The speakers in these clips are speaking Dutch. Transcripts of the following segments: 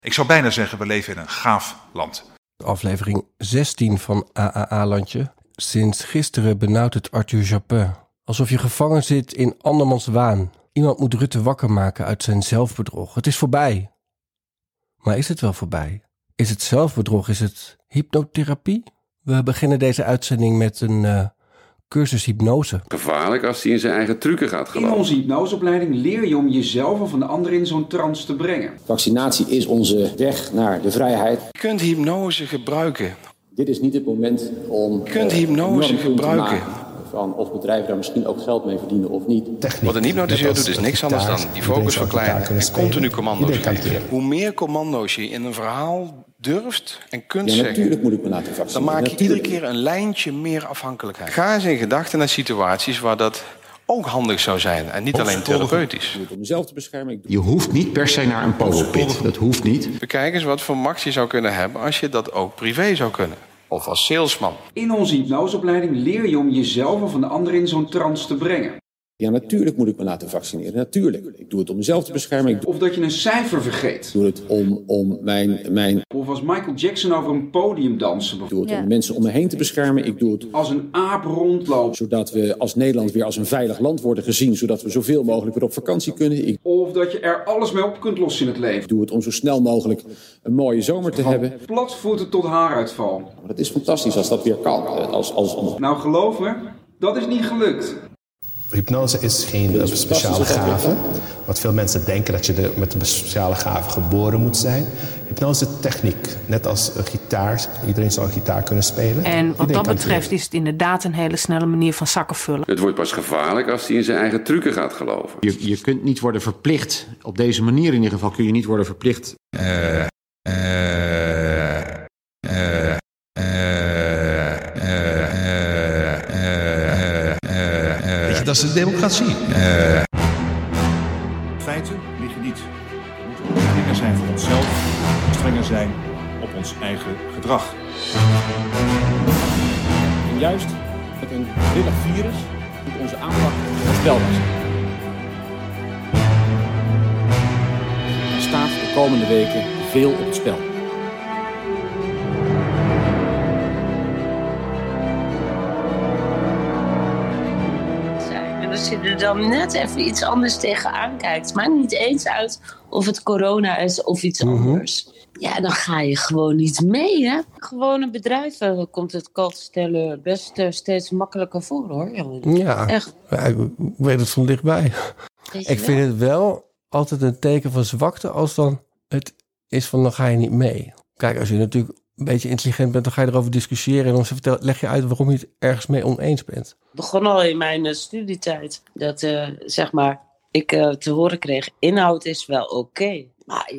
Ik zou bijna zeggen, we leven in een gaaf land. Aflevering 16 van AAA-landje. Sinds gisteren benauwt het Arthur Japin. Alsof je gevangen zit in andermans waan. Iemand moet Rutte wakker maken uit zijn zelfbedrog. Het is voorbij. Maar is het wel voorbij? Is het zelfbedrog? Is het hypnotherapie? We beginnen deze uitzending met een cursus hypnose. Gevaarlijk als hij in zijn eigen trucken gaat geloven. In onze hypnoseopleiding leer je om jezelf of een ander in zo'n trance te brengen. Vaccinatie is onze weg naar de vrijheid. Je kunt hypnose gebruiken. Dit is niet het moment om... Je kunt hypnose gebruiken. Van of bedrijven daar misschien ook geld mee verdienen of niet. Techniek. Wat een hypnotiseur doet is niks anders dan die focus verkleinen en continu commando's geven. Hoe meer commando's je in een verhaal durft en kunt zeggen, natuurlijk moet ik me laten vaccineren. Dan maak je iedere keer een lijntje meer afhankelijkheid. Ga eens in gedachten naar situaties waar dat ook handig zou zijn en niet alleen therapeutisch. Om mezelf te beschermen. Je hoeft niet per se naar een polo-pit. Dat hoeft niet. Bekijk eens wat voor macht je zou kunnen hebben als je dat ook privé zou kunnen. Of als salesman. In onze hypnoseopleiding leer je om jezelf of een ander in zo'n trance te brengen. Ja, natuurlijk moet ik me laten vaccineren. Natuurlijk. Ik doe het om mezelf te beschermen. Of dat je een cijfer vergeet. Ik doe het om mijn... Of als Michael Jackson over een podium dansen. Ik doe het om mensen om me heen te beschermen. Ik doe het als een aap rondloopt. Zodat we als Nederland weer als een veilig land worden gezien. Zodat we zoveel mogelijk weer op vakantie kunnen. Of dat je er alles mee op kunt lossen in het leven. Ik doe het om zo snel mogelijk een mooie zomer te hebben. Platvoeten tot haaruitval. Maar het is fantastisch als dat weer kan. Nou geloof me, dat is niet gelukt. Hypnose is geen speciale gave. Wat veel mensen denken dat je met een speciale gave geboren moet zijn. Hypnose is techniek. Net als een gitaar. Iedereen zou een gitaar kunnen spelen. En wat dat betreft is het inderdaad een hele snelle manier van zakken vullen. Het wordt pas gevaarlijk als hij in zijn eigen trucken gaat geloven. Je kunt niet worden verplicht. Op deze manier in ieder geval kun je niet worden verplicht. Dat is de democratie. Feiten liggen niet. We moeten strenger zijn voor onszelf, strenger zijn op ons eigen gedrag. En juist met een willig virus moet onze aanpak voorspelbaar zijn. Er staat de komende weken veel op het spel. Als je er dan net even iets anders tegenaan kijkt. Maakt niet eens uit of het corona is of iets anders. Ja, dan ga je gewoon niet mee, hè. Gewone bedrijven komt het kaltstellen best steeds makkelijker voor, hoor. Ja, echt. Ik weet het van dichtbij. Ik vind het wel altijd een teken van zwakte als dan het is van dan ga je niet mee. Kijk, als je natuurlijk een beetje intelligent bent, dan ga je erover discussiëren en dan leg je uit waarom je het ergens mee oneens bent. Het begon al in mijn studietijd dat zeg maar ik te horen kreeg, inhoud is wel oké. Maar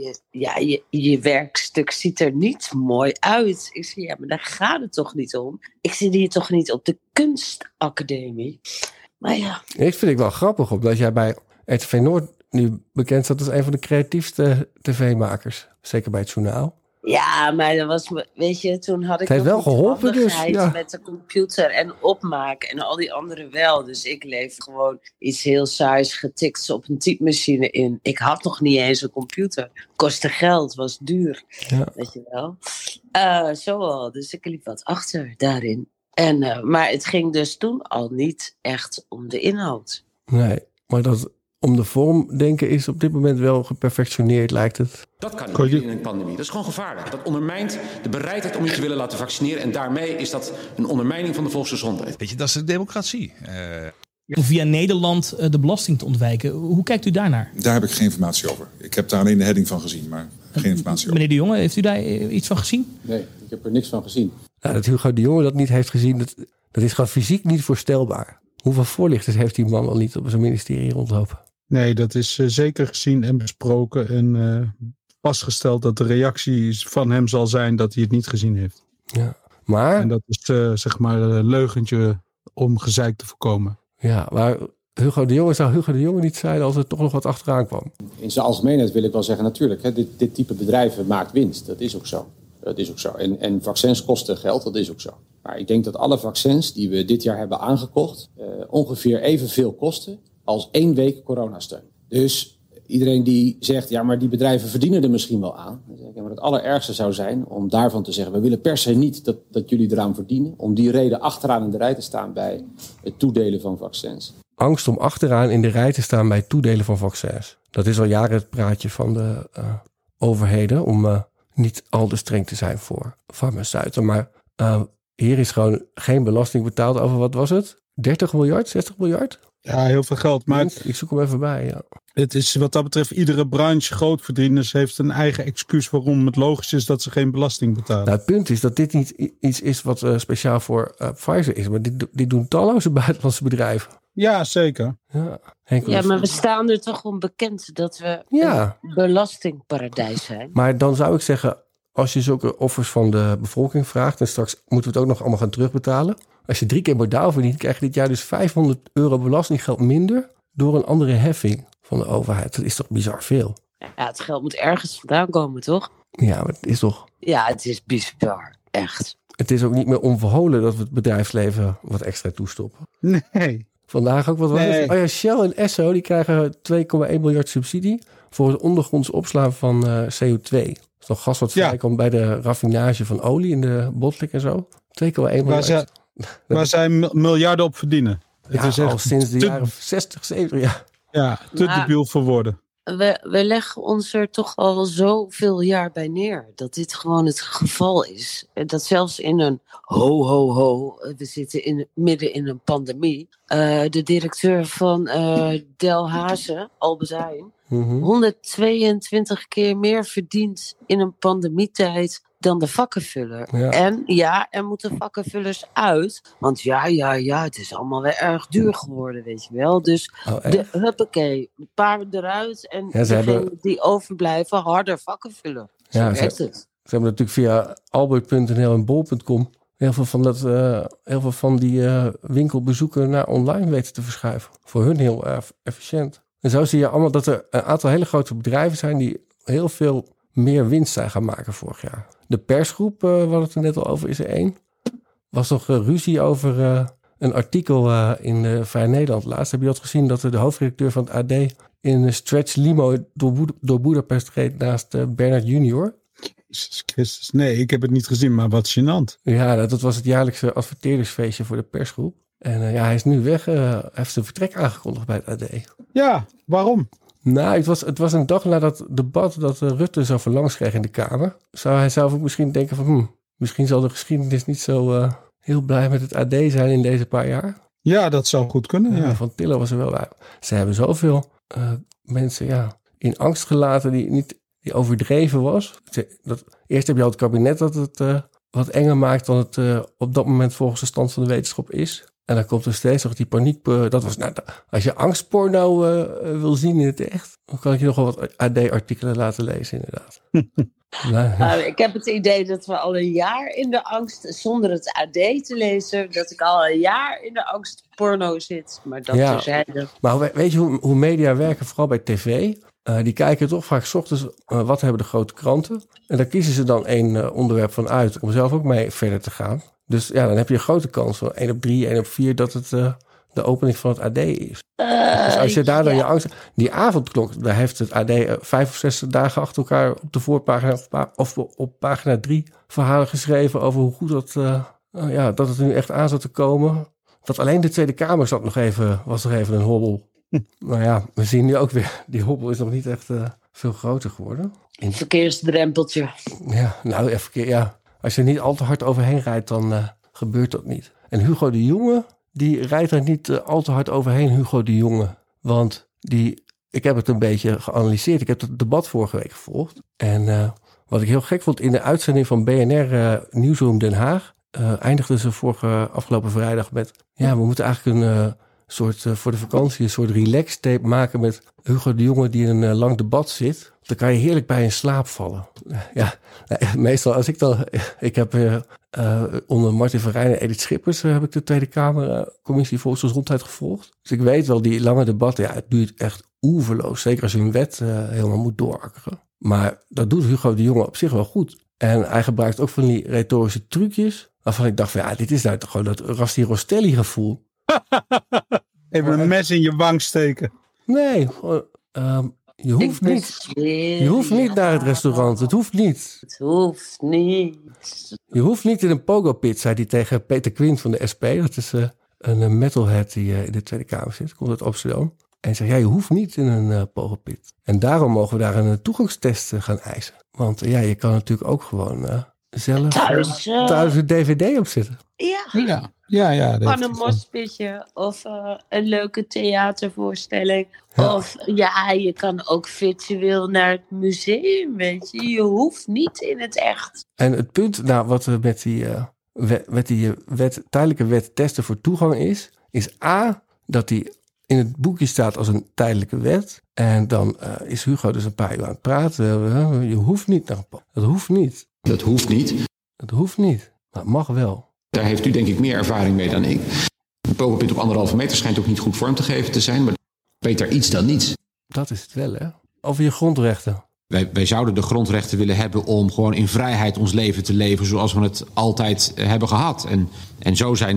je werkstuk ziet er niet mooi uit. Ik zei, ja, maar daar gaat het toch niet om? Ik zit hier toch niet op de kunstacademie? Maar ja. Ik vind het wel grappig, omdat jij bij RTV Noord nu bekend staat als een van de creatiefste tv-makers. Zeker bij het journaal. Ja, maar dat was, weet je, toen had ik het heeft wel geholpen dus, ja. Met de computer en opmaken en al die anderen wel. Dus ik leef gewoon iets heel saais getikt op een typemachine in. Ik had nog niet eens een computer. Kostte geld, was duur, weet je wel. Zo al, dus ik liep wat achter daarin. Maar het ging dus toen al niet echt om de inhoud. Nee, maar dat om de vorm denken is op dit moment wel geperfectioneerd, lijkt het. Dat kan niet in een pandemie. Dat is gewoon gevaarlijk. Dat ondermijnt de bereidheid om je te willen laten vaccineren. En daarmee is dat een ondermijning van de volksgezondheid. Weet je, dat is de democratie. Via Nederland de belasting te ontwijken. Hoe kijkt u daarnaar? Daar heb ik geen informatie over. Ik heb daar alleen de heading van gezien, maar geen informatie over. Meneer De Jonge, heeft u daar iets van gezien? Nee, ik heb er niks van gezien. Nou, dat Hugo De Jonge dat niet heeft gezien, dat is gewoon fysiek niet voorstelbaar. Hoeveel voorlichters heeft die man al niet op zijn ministerie rondlopen? Nee, dat is zeker gezien en besproken en vastgesteld dat de reactie van hem zal zijn dat hij het niet gezien heeft. Ja, maar... En dat is zeg maar een leugentje om gezeik te voorkomen. Ja, maar Hugo De Jonge zou Hugo De Jonge niet zijn als er toch nog wat achteraan kwam. In zijn algemeenheid wil ik wel zeggen, natuurlijk, hè, dit type bedrijven maakt winst. Dat is ook zo. Dat is ook zo. En vaccins kosten geld, dat is ook zo. Maar ik denk dat alle vaccins die we dit jaar hebben aangekocht ongeveer evenveel kosten als 1 week coronasteun. Dus iedereen die zegt, ja, maar die bedrijven verdienen er misschien wel aan. Dan zeg ik, ja, maar het allerergste zou zijn om daarvan te zeggen, we willen per se niet dat jullie eraan verdienen. Om die reden achteraan in de rij te staan bij het toedelen van vaccins. Angst om achteraan in de rij te staan bij het toedelen van vaccins. Dat is al jaren het praatje van de overheden om niet al te streng te zijn voor farmaceuten. Maar hier is gewoon geen belasting betaald over, wat was het? 30 miljard, 60 miljard? Ja, heel veel geld. Maar ik zoek hem even bij, ja. Het is wat dat betreft, iedere branche, grootverdieners, heeft een eigen excuus waarom het logisch is dat ze geen belasting betalen. Nou, het punt is dat dit niet iets is wat speciaal voor Pfizer is. Maar dit doen talloze buitenlandse bedrijven. Ja, zeker. Ja, maar we staan er toch om bekend dat we een belastingparadijs zijn. Maar dan zou ik zeggen, als je zulke offers van de bevolking vraagt, en straks moeten we het ook nog allemaal gaan terugbetalen. Als je 3 keer modaal verdient, krijg je dit jaar dus €500 belastinggeld minder door een andere heffing van de overheid. Dat is toch bizar veel? Ja, het geld moet ergens vandaan komen, toch? Ja, maar het is toch... Ja, het is bizar. Echt. Het is ook niet meer onverholen dat we het bedrijfsleven wat extra toestoppen. Nee. Vandaag ook wat was het? Oh ja, Shell en Esso die krijgen 2,1 miljard subsidie voor het ondergronds opslaan van CO2. Dat is nog gas wat vrijkomt bij de raffinage van olie in de Botlek en zo. 2,1 miljard. Waar zij miljarden op verdienen. Ja, het is echt al sinds de jaren 60, 70 jaar. Ja, te debiel voor woorden. We leggen ons er toch al zoveel jaar bij neer. Dat dit gewoon het geval is. Dat zelfs in een we zitten midden in een pandemie. De directeur van Delhaize, Albert Heijn, 122 keer meer verdient in een pandemietijd dan de vakkenvuller. Ja. En ja, er moeten vakkenvullers uit. Want ja, het is allemaal weer erg duur geworden, weet je wel. Dus huppakee, een paar eruit. En degenen die overblijven, harder vakkenvullen. Zo werkt het. Ze hebben natuurlijk via albert.nl en bol.com heel veel van die winkelbezoeken naar online weten te verschuiven. Voor hun heel efficiënt. En zo zie je allemaal dat er een aantal hele grote bedrijven zijn die heel veel meer winst zijn gaan maken vorig jaar. De persgroep, we hadden het er net al over, is er één. Was nog ruzie over een artikel in Vrij Nederland. Laatst heb je dat gezien dat de hoofdredacteur van het AD in een stretch limo door Boedapest reed naast Bernard Junior. Jezus Christus, nee, ik heb het niet gezien, maar wat gênant. Ja, dat was het jaarlijkse adverteerdersfeestje voor de persgroep. En hij is nu weg. Hij heeft zijn vertrek aangekondigd bij het AD. Ja, waarom? Nou, het was een dag na dat debat dat Rutte zo verlangs kreeg in de Kamer. Zou hij zelf ook misschien denken van... misschien zal de geschiedenis niet zo heel blij met het AD zijn in deze paar jaar. Ja, dat zou goed kunnen, ja. Van Tiller was er wel bij. Ze hebben zoveel mensen in angst gelaten die overdreven was. Eerst heb je al het kabinet dat het wat enger maakt dan het op dat moment volgens de stand van de wetenschap is. En dan komt er steeds nog die paniek. Dat was, als je angstporno wil zien in het echt, dan kan ik je nog wel wat AD-artikelen laten lezen, inderdaad. Ik heb het idee dat we al een jaar in de angst, zonder het AD te lezen, dat ik al een jaar in de angstporno zit. Maar dat terzijde. Maar weet je hoe media werken, vooral bij tv? Die kijken toch vaak 's ochtends wat hebben de grote kranten. En daar kiezen ze dan één onderwerp van uit om zelf ook mee verder te gaan. Dus ja, dan heb je een grote kans van 1 op 3, 1 op 4 dat het de opening van het AD is. Dus als je daar dan je angst... Die avondklok, daar heeft het AD 5 of 6 dagen achter elkaar op de voorpagina of op pagina 3 verhalen geschreven over hoe goed dat het er nu echt aan zat te komen. Dat alleen de Tweede Kamer was nog even een hobbel. Nou ja, we zien nu ook weer, die hobbel is nog niet echt veel groter geworden. Een verkeersdrempeltje. Ja, nou even als je er niet al te hard overheen rijdt, dan gebeurt dat niet. En Hugo de Jonge, die rijdt er niet al te hard overheen, Hugo de Jonge. Want ik heb het een beetje geanalyseerd. Ik heb het debat vorige week gevolgd. En wat ik heel gek vond, in de uitzending van BNR Nieuwsroom Den Haag, eindigden ze afgelopen vrijdag met... Ja, we moeten eigenlijk een voor de vakantie een soort relax-tape maken met Hugo de Jonge die in een lang debat zit. Dan kan je heerlijk bij in slaap vallen. Ja, meestal als ik heb onder Martin van Rijn en Edith Schippers heb ik de Tweede Kamercommissie Volksgezondheid gevolgd. Dus ik weet wel, die lange debatten, het duurt echt oeverloos. Zeker als je een wet helemaal moet doorakkeren. Maar dat doet Hugo de Jonge op zich wel goed. En hij gebruikt ook van die retorische trucjes, waarvan ik dacht van dit is nou toch gewoon dat Rasti Rostelli gevoel. Even een mes in je wang steken. Nee, Je hoeft niet naar het restaurant. Het hoeft niet. Het hoeft niet. Je hoeft niet in een pogo-pit, zei hij tegen Peter Quint van de SP. Dat is een metalhead die in de Tweede Kamer zit. Komt uit Amsterdam. En hij zegt, je hoeft niet in een pogo-pit. En daarom mogen we daar een toegangstest gaan eisen. Want je kan natuurlijk ook gewoon zelf thuis een dvd opzetten. Ja. Van een mospitje of een leuke theatervoorstelling. Ja. Of je kan ook virtueel naar het museum, weet je. Je hoeft niet in het echt. En het punt, wat er met die tijdelijke wet testen voor toegang is A, dat die in het boekje staat als een tijdelijke wet. En dan is Hugo dus een paar uur aan het praten. Je hoeft niet naar een pad. Dat hoeft niet. Dat hoeft niet. Dat hoeft niet, maar het mag wel. Daar heeft u denk ik meer ervaring mee dan ik. Een pogo-pit op 1,5 meter schijnt ook niet goed vorm te geven te zijn, maar beter iets dan niets. Dat is het wel, hè? Over je grondrechten. Wij zouden de grondrechten willen hebben om gewoon in vrijheid ons leven te leven zoals we het altijd hebben gehad. En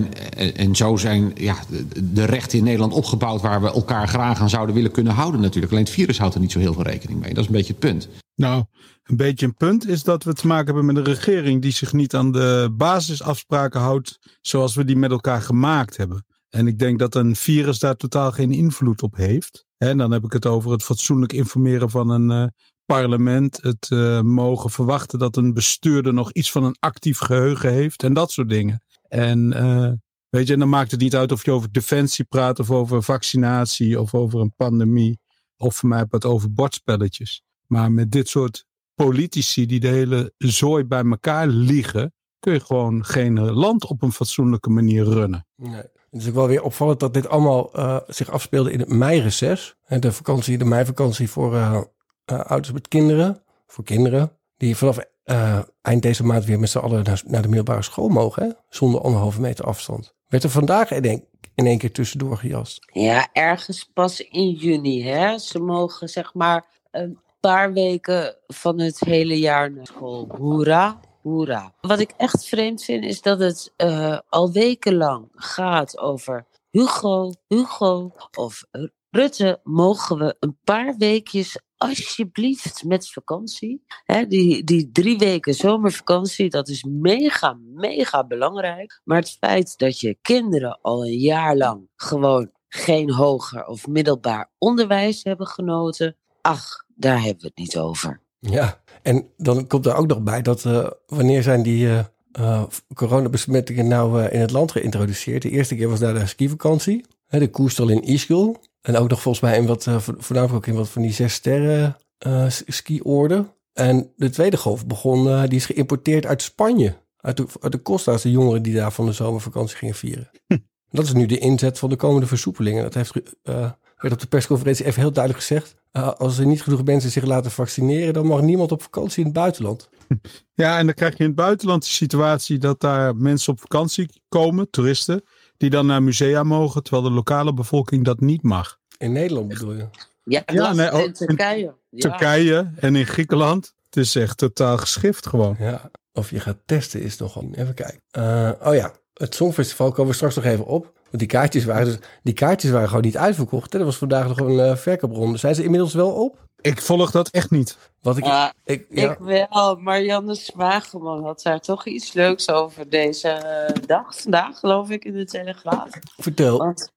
zo zijn de rechten in Nederland opgebouwd waar we elkaar graag aan zouden willen kunnen houden natuurlijk. Alleen het virus houdt er niet zo heel veel rekening mee. Dat is een beetje het punt. Nou, een beetje een punt is dat we te maken hebben met een regering die zich niet aan de basisafspraken houdt zoals we die met elkaar gemaakt hebben. En ik denk dat een virus daar totaal geen invloed op heeft. En dan heb ik het over het fatsoenlijk informeren van een parlement. Het mogen verwachten dat een bestuurder nog iets van een actief geheugen heeft. En dat soort dingen. En dan maakt het niet uit of je over defensie praat of over vaccinatie of over een pandemie. Of voor mij wat over bordspelletjes. Maar met dit soort politici die de hele zooi bij elkaar liegen, kun je gewoon geen land op een fatsoenlijke manier runnen. Nee. Het is ook wel weer opvallend dat dit allemaal zich afspeelde in het meireces. De meivakantie voor ouders met kinderen. Voor kinderen die vanaf eind deze maand weer met z'n allen naar de middelbare school mogen. Hè? Zonder 1,5 meter afstand. Werd er vandaag in één keer tussendoor gejast. Ja, ergens pas in juni. Hè? Ze mogen zeg maar een paar weken van het hele jaar naar school. Hoera. Hoera. Wat ik echt vreemd vind is dat het al wekenlang gaat over Hugo of Rutte. Mogen we een paar weekjes alsjeblieft met vakantie? Hè, die 3 weken zomervakantie, dat is mega, mega belangrijk. Maar het feit dat je kinderen al een jaar lang gewoon geen hoger of middelbaar onderwijs hebben genoten. Daar hebben we het niet over. Ja, en dan komt er ook nog bij dat wanneer zijn die coronabesmettingen nou in het land geïntroduceerd? De eerste keer was daar de skivakantie, de koerstal in Ischgl. En ook nog volgens mij voornamelijk ook in wat van die 6 sterren skiorden. En de tweede golf begon, die is geïmporteerd uit Spanje. Uit de Costa's, de jongeren die daar van de zomervakantie gingen vieren. Dat is nu de inzet van de komende versoepelingen. Dat werd op de persconferentie even heel duidelijk gezegd. Als er niet genoeg mensen zich laten vaccineren, dan mag niemand op vakantie in het buitenland. Ja, en dan krijg je in het buitenland de situatie dat daar mensen op vakantie komen, toeristen, die dan naar musea mogen, terwijl de lokale bevolking dat niet mag. In Nederland bedoel je? Ja, in Turkije. In Turkije en in Griekenland. Het is echt totaal geschift gewoon. Ja, of je gaat testen is nogal. Even kijken. Het Songfestival komen we straks nog even op. Want die kaartjes waren gewoon niet uitverkocht. Hè? Er was vandaag nog een verkoopronde. Zijn ze inmiddels wel op? Ik volg dat echt niet. Ik wel. Marianne Zwageman had daar toch iets leuks over deze dag. Vandaag geloof ik in de Telegraaf. Vertel. Want,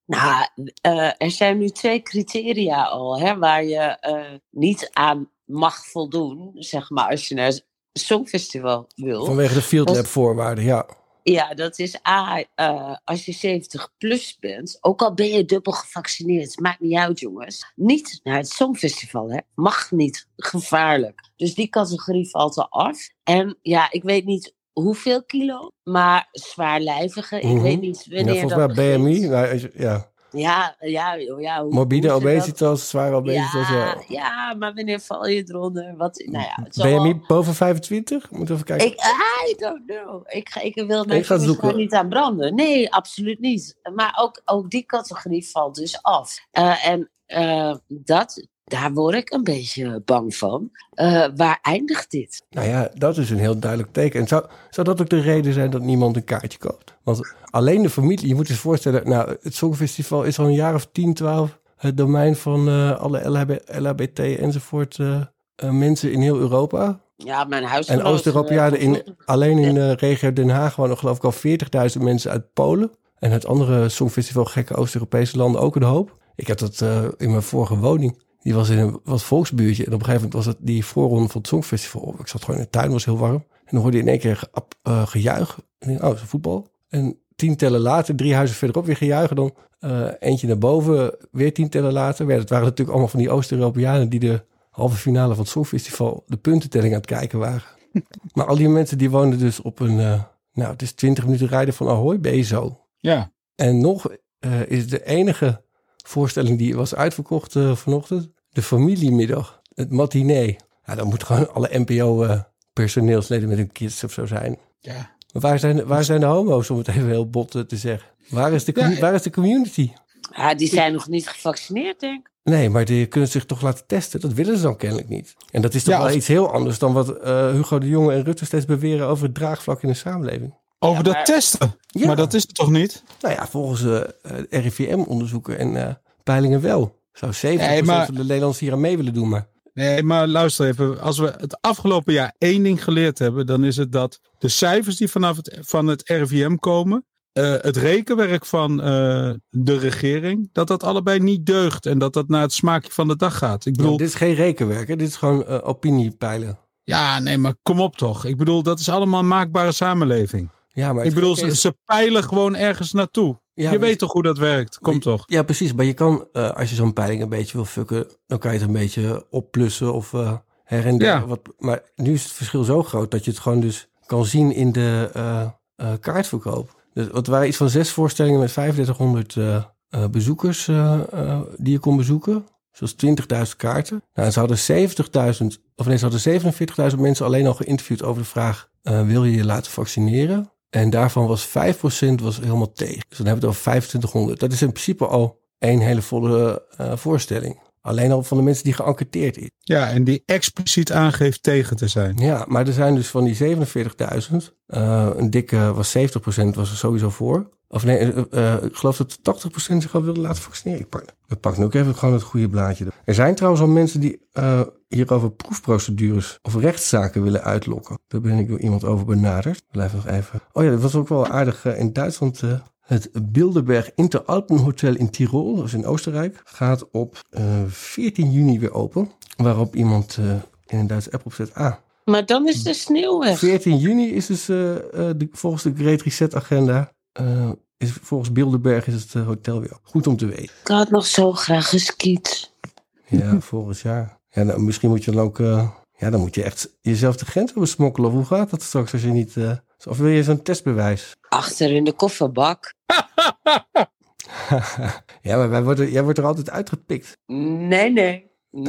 er zijn nu 2 criteria al. Hè, waar je niet aan mag voldoen. Zeg maar als je naar het Songfestival wil. Vanwege de Field Lab voorwaarden, ja. Ja, dat is als je 70 plus bent, ook al ben je dubbel gevaccineerd, maakt niet uit jongens, niet naar het Songfestival, hè. Mag niet, gevaarlijk. Dus die categorie valt er af. En ja, ik weet niet hoeveel kilo, maar zwaarlijvige, ik weet niet wanneer dat volgens mij BMI, Ja. Morbide obesitas, zware obesitas. Ja, maar wanneer val je eronder? BMI boven 25? Moeten we even kijken. I don't know. Ik wil mensen niet aan branden. Nee, absoluut niet. Maar ook die categorie valt dus af. Daar word ik een beetje bang van. Waar eindigt dit? Nou ja, dat is een heel duidelijk teken. En zou dat ook de reden zijn dat niemand een kaartje koopt? Want alleen de familie, je moet je voorstellen, het Songfestival is al een jaar of 10, 12 het domein van alle LHBT enzovoort mensen in heel Europa. Ja, mijn huisgenoot. En Oost-Europeanen alleen in de regio Den Haag wonen geloof ik al 40.000 mensen uit Polen. En uit andere Songfestival gekke Oost-Europese landen ook een hoop. Ik heb dat in mijn vorige woning. Die was in een wat volksbuurtje. En op een gegeven moment was het die voorronde van het Songfestival. Ik zat gewoon in de tuin, was heel warm. En dan hoorde je in één keer gejuich. En ik dacht, dat is voetbal. En 10 tellen later, 3 huizen verderop weer gejuichen. Dan eentje naar boven, weer 10 tellen later. Het waren natuurlijk allemaal van die Oost-Europeanen die de halve finale van het Songfestival de puntentelling aan het kijken waren. Maar al die mensen die woonden dus op een... het is 20 minuten rijden van Ahoy, Bezo. Ja. En nog is de enige voorstelling die was uitverkocht vanochtend. De familiemiddag, het matinee. Ja, dan moet gewoon alle NPO-personeelsleden met hun kids of zo zijn. Ja. Maar waar zijn de homo's, om het even heel bot te zeggen? Waar is de community? Ja, die zijn nog niet gevaccineerd, denk ik. Nee, maar die kunnen zich toch laten testen. Dat willen ze dan kennelijk niet. En dat is toch wel iets heel anders dan wat Hugo de Jonge en Rutte steeds beweren over het draagvlak in de samenleving. Over dat testen? Ja. Maar dat is het toch niet? Nou ja, volgens RIVM-onderzoeken en peilingen wel. Zou 70% van de Nederlanders hier aan mee willen doen, maar... Nee, maar luister even. Als we het afgelopen jaar 1 ding geleerd hebben, dan is het dat de cijfers die van het RIVM komen, het rekenwerk van de regering, dat allebei niet deugt en dat naar het smaakje van de dag gaat. Ik bedoel, dit is geen rekenwerk, hè? Dit is gewoon opiniepeilen. Ja, nee, maar kom op toch. Ik bedoel, dat is allemaal een maakbare samenleving. Ja, maar ik bedoel, ze peilen gewoon ergens naartoe. Ja, je weet toch hoe dat werkt? Komt toch? Ja, precies. Maar je kan, als je zo'n peiling een beetje wil fucken, dan kan je het een beetje opplussen of her en der. Ja. Maar nu is het verschil zo groot dat je het gewoon dus kan zien in de kaartverkoop. Dus het waren iets van 6 voorstellingen met 3500 bezoekers die je kon bezoeken. Zoals 20.000 kaarten. Nou, en ze hadden 47.000 mensen alleen al geïnterviewd over de vraag, wil je je laten vaccineren? En daarvan was 5% helemaal tegen. Dus dan hebben we het over 2500. Dat is in principe al 1 hele volle voorstelling. Alleen al van de mensen die geënquêteerd is. Ja, en die expliciet aangeeft tegen te zijn. Ja, maar er zijn dus van die 47.000... een dikke was 70% was er sowieso voor. Of nee, ik geloof dat 80% zich al wilde laten vaccineren. Ik pak nu ook even gewoon het goede blaadje. Er zijn trouwens al mensen die hierover proefprocedures of rechtszaken willen uitlokken. Daar ben ik door iemand over benaderd. Blijf nog even. Oh ja, dat was ook wel aardig in Duitsland. Het Bilderberg Interalpenhotel in Tirol, dat is in Oostenrijk, gaat op 14 juni weer open. Waarop iemand in een Duitse app opzet. Maar dan is de sneeuw weg. 14 juni is dus volgens de Great Reset agenda. Volgens Bilderberg is het hotel weer goed om te weten. Ik had nog zo graag geskiet. Ja, volgend jaar. Ja, nou, misschien moet je dan ook... dan moet je echt jezelf de grens besmokkelen. Of hoe gaat dat straks als je niet... of wil je zo'n testbewijs? Achter in de kofferbak. Ja, maar jij wordt er altijd uitgepikt. Nee.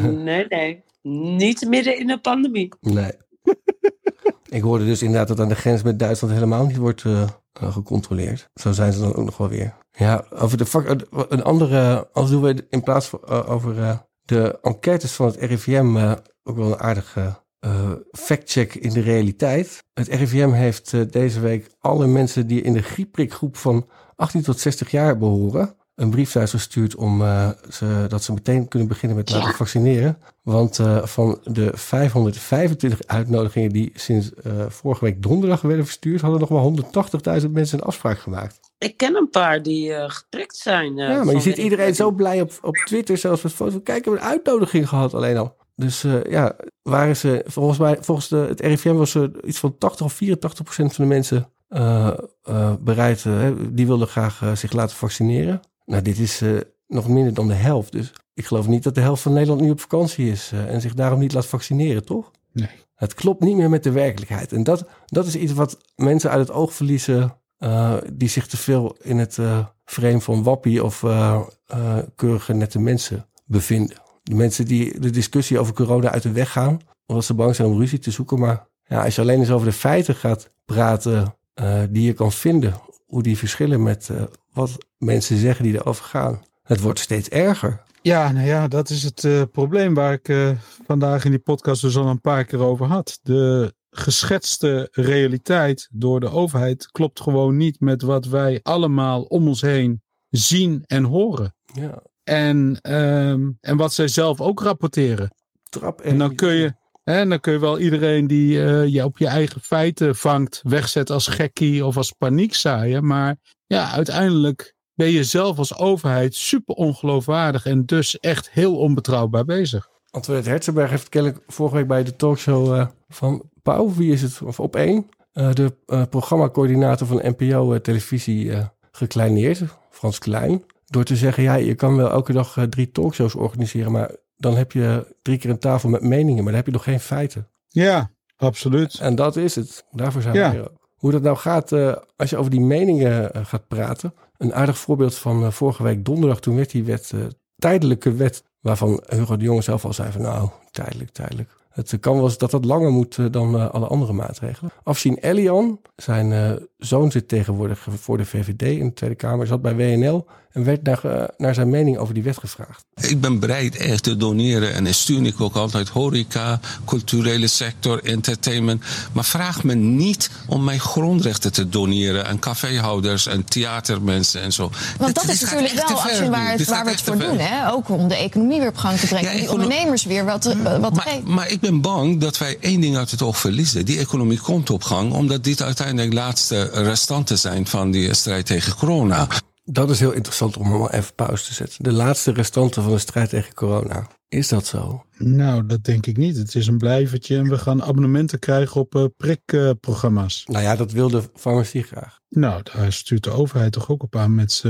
Niet midden in een pandemie. Nee. Ik hoorde dus inderdaad dat aan de grens met Duitsland helemaal niet wordt gecontroleerd. Zo zijn ze dan ook nog wel weer. Ja, over een andere... Als doen we in plaats van over de enquêtes van het RIVM ook wel een aardige factcheck in de realiteit. Het RIVM heeft deze week alle mensen die in de griepprikgroep van 18 tot 60 jaar behoren een brief thuis gestuurd om dat ze meteen kunnen beginnen met laten vaccineren. Want van de 525 uitnodigingen die sinds vorige week donderdag werden verstuurd, hadden nog maar 180.000 mensen een afspraak gemaakt. Ik ken een paar die geprikt zijn. Ja, maar je ziet iedereen zo blij op Twitter, zelfs met foto's. Kijk, we hebben een uitnodiging gehad alleen al. Dus waren ze, volgens het RIVM was er iets van 80 of 84% van de mensen bereid. Die wilden graag zich laten vaccineren. Nou, dit is nog minder dan de helft. Dus ik geloof niet dat de helft van Nederland nu op vakantie is en zich daarom niet laat vaccineren, toch? Nee. Het klopt niet meer met de werkelijkheid. En dat is iets wat mensen uit het oog verliezen die zich te veel in het frame van wappie of keurige nette mensen bevinden. De mensen die de discussie over corona uit de weg gaan, omdat ze bang zijn om ruzie te zoeken. Maar ja, als je alleen eens over de feiten gaat praten die je kan vinden, hoe die verschillen met wat mensen zeggen die erover gaan. Het wordt steeds erger. Ja, nou ja, dat is het probleem waar ik vandaag in die podcast dus al een paar keer over had. De geschetste realiteit door de overheid klopt gewoon niet met wat wij allemaal om ons heen zien en horen. Ja. En wat zij zelf ook rapporteren. En dan kun je wel iedereen die je op je eigen feiten vangt wegzetten als gekkie of als paniekzaaier. Maar ja, uiteindelijk ben je zelf als overheid super ongeloofwaardig en dus echt heel onbetrouwbaar bezig. Antoinette Herzenberg heeft kennelijk vorige week bij de talkshow van Pauw, wie is het? Of Op1, de programmacoördinator van NPO televisie gekleineerd, Frans Klein. Door te zeggen, ja, je kan wel elke dag 3 talkshows organiseren, maar dan heb je 3 keer een tafel met meningen, maar dan heb je nog geen feiten. Ja, absoluut. En dat is het. Daarvoor zijn we hier ook. Hoe dat nou gaat als je over die meningen gaat praten. Een aardig voorbeeld van vorige week donderdag, toen werd die wet, tijdelijke wet, waarvan Hugo de Jonge zelf al zei van nou, tijdelijk. Het kan wel eens dat langer moet dan alle andere maatregelen. Afshin Elian, zijn zoon zit tegenwoordig voor de VVD in de Tweede Kamer, zat bij WNL en werd naar zijn mening over die wet gevraagd. Ik ben bereid echt te doneren en steun ik ook altijd horeca, culturele sector, entertainment. Maar vraag me niet om mijn grondrechten te doneren aan caféhouders en theatermensen en zo. Want dat is natuurlijk wel waar we het voor doen. Hè? Ook om de economie weer op gang te brengen. Ja, die ondernemers weer wat geven. Maar ik ben bang dat wij één ding uit het oog verliezen. Die economie komt op gang omdat dit uiteindelijk de laatste restanten zijn van die strijd tegen corona. Dat is heel interessant om hem even pauze te zetten. De laatste restanten van de strijd tegen corona. Is dat zo? Nou, dat denk ik niet. Het is een blijvertje en we gaan abonnementen krijgen op prikprogramma's. Nou ja, dat wil de farmacie graag. Nou, daar stuurt de overheid toch ook op aan met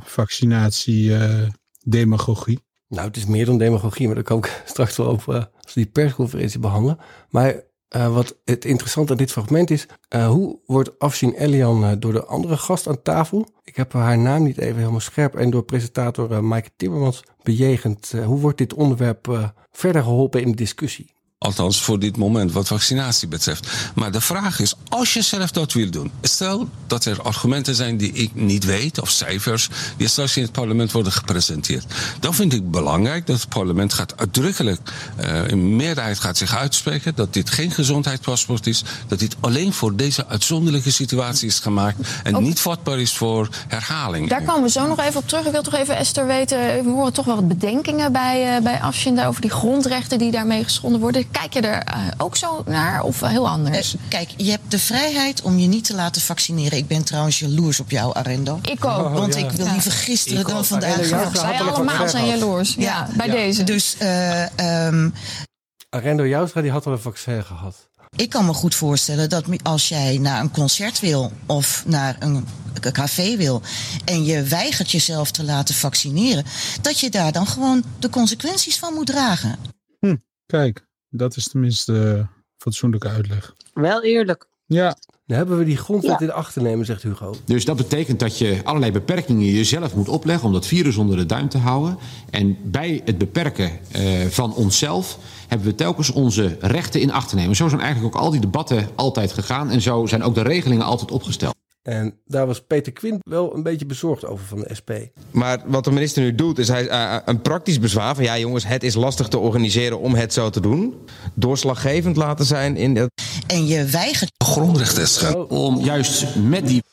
vaccinatie-demagogie. Nou, het is meer dan demagogie, maar daar kan ik straks wel over als we die persconferentie behandelen. Maar wat het interessante aan dit fragment is, hoe wordt Afshin Elian door de andere gast aan tafel, ik heb haar naam niet even helemaal scherp, en door presentator Maaike Timmermans bejegend. Hoe wordt dit onderwerp verder geholpen in de discussie? Althans voor dit moment wat vaccinatie betreft. Maar de vraag is, als je zelf dat wil doen. Stel dat er argumenten zijn die ik niet weet, of cijfers, die straks in het parlement worden gepresenteerd. Dan vind ik belangrijk dat het parlement gaat uitdrukkelijk, in meerderheid gaat zich uitspreken, dat dit geen gezondheidspaspoort is, dat dit alleen voor deze uitzonderlijke situatie is gemaakt en niet vatbaar is voor herhaling. Daar komen we zo nog even op terug. Ik wil toch even, Esther, weten, we horen toch wel wat bedenkingen bij Afshin over die grondrechten die daarmee geschonden worden. Kijk je er ook zo naar of heel anders? Kijk, je hebt de vrijheid om je niet te laten vaccineren. Ik ben trouwens jaloers op jou, Arendo. Ik ook. Want ik wil liever gisteren dan vandaag. Wij allemaal zijn jaloers. Ja, bij deze. Dus Arendo Joustra, die had al een vaccin gehad. Ik kan me goed voorstellen dat als jij naar een concert wil of naar een café wil en je weigert jezelf te laten vaccineren, dat je daar dan gewoon de consequenties van moet dragen. Kijk. Dat is tenminste fatsoenlijke uitleg. Wel eerlijk. Ja. Dan hebben we die grondwet in acht te nemen, zegt Hugo. Dus dat betekent dat je allerlei beperkingen jezelf moet opleggen om dat virus onder de duim te houden. En bij het beperken van onszelf hebben we telkens onze rechten in acht te nemen. Zo zijn eigenlijk ook al die debatten altijd gegaan en zo zijn ook de regelingen altijd opgesteld. En daar was Peter Quint wel een beetje bezorgd over van de SP. Maar wat de minister nu doet, is hij een praktisch bezwaar van ja jongens, het is lastig te organiseren om het zo te doen. Doorslaggevend laten zijn in het... En je weigert grondrechten om juist met die...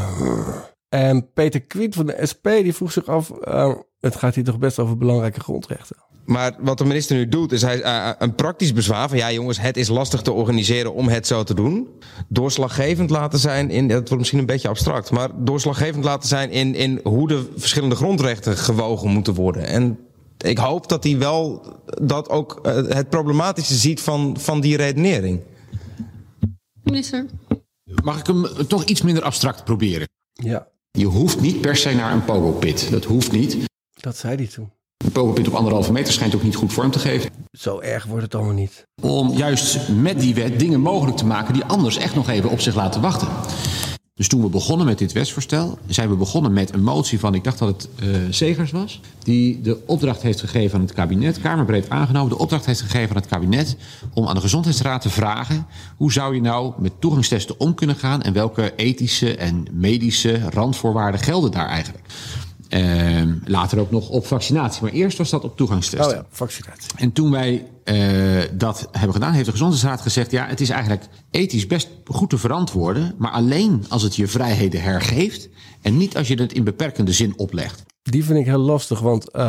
En Peter Quint van de SP die vroeg zich af, het gaat hier toch best over belangrijke grondrechten. Maar wat de minister nu doet, is hij een praktisch bezwaar van ja jongens, het is lastig te organiseren om het zo te doen. Doorslaggevend laten zijn in, dat wordt misschien een beetje abstract, maar doorslaggevend laten zijn in hoe de verschillende grondrechten gewogen moeten worden. En ik hoop dat hij wel dat ook het problematische ziet van die redenering. Minister. Mag ik hem toch iets minder abstract proberen? Ja. Je hoeft niet per se naar een pogopit. Dat hoeft niet. Dat zei hij toen. Een pogopit op 1,5 meter schijnt ook niet goed vorm te geven. Zo erg wordt het allemaal niet. Om juist met die wet dingen mogelijk te maken die anders echt nog even op zich laten wachten. Dus toen we begonnen met dit wetsvoorstel, zijn we begonnen met een motie van, ik dacht dat het Segers was, die de opdracht heeft gegeven aan het kabinet, kamerbreed aangenomen, de opdracht heeft gegeven aan het kabinet om aan de Gezondheidsraad te vragen, hoe zou je nou met toegangstesten om kunnen gaan en welke ethische en medische randvoorwaarden gelden daar eigenlijk? Later ook nog op vaccinatie. Maar eerst was dat op toegangstesten. Oh ja, vaccinatie. En toen wij dat hebben gedaan, heeft de Gezondheidsraad gezegd, ja, het is eigenlijk ethisch best goed te verantwoorden, maar alleen als het je vrijheden hergeeft en niet als je het in beperkende zin oplegt. Die vind ik heel lastig, want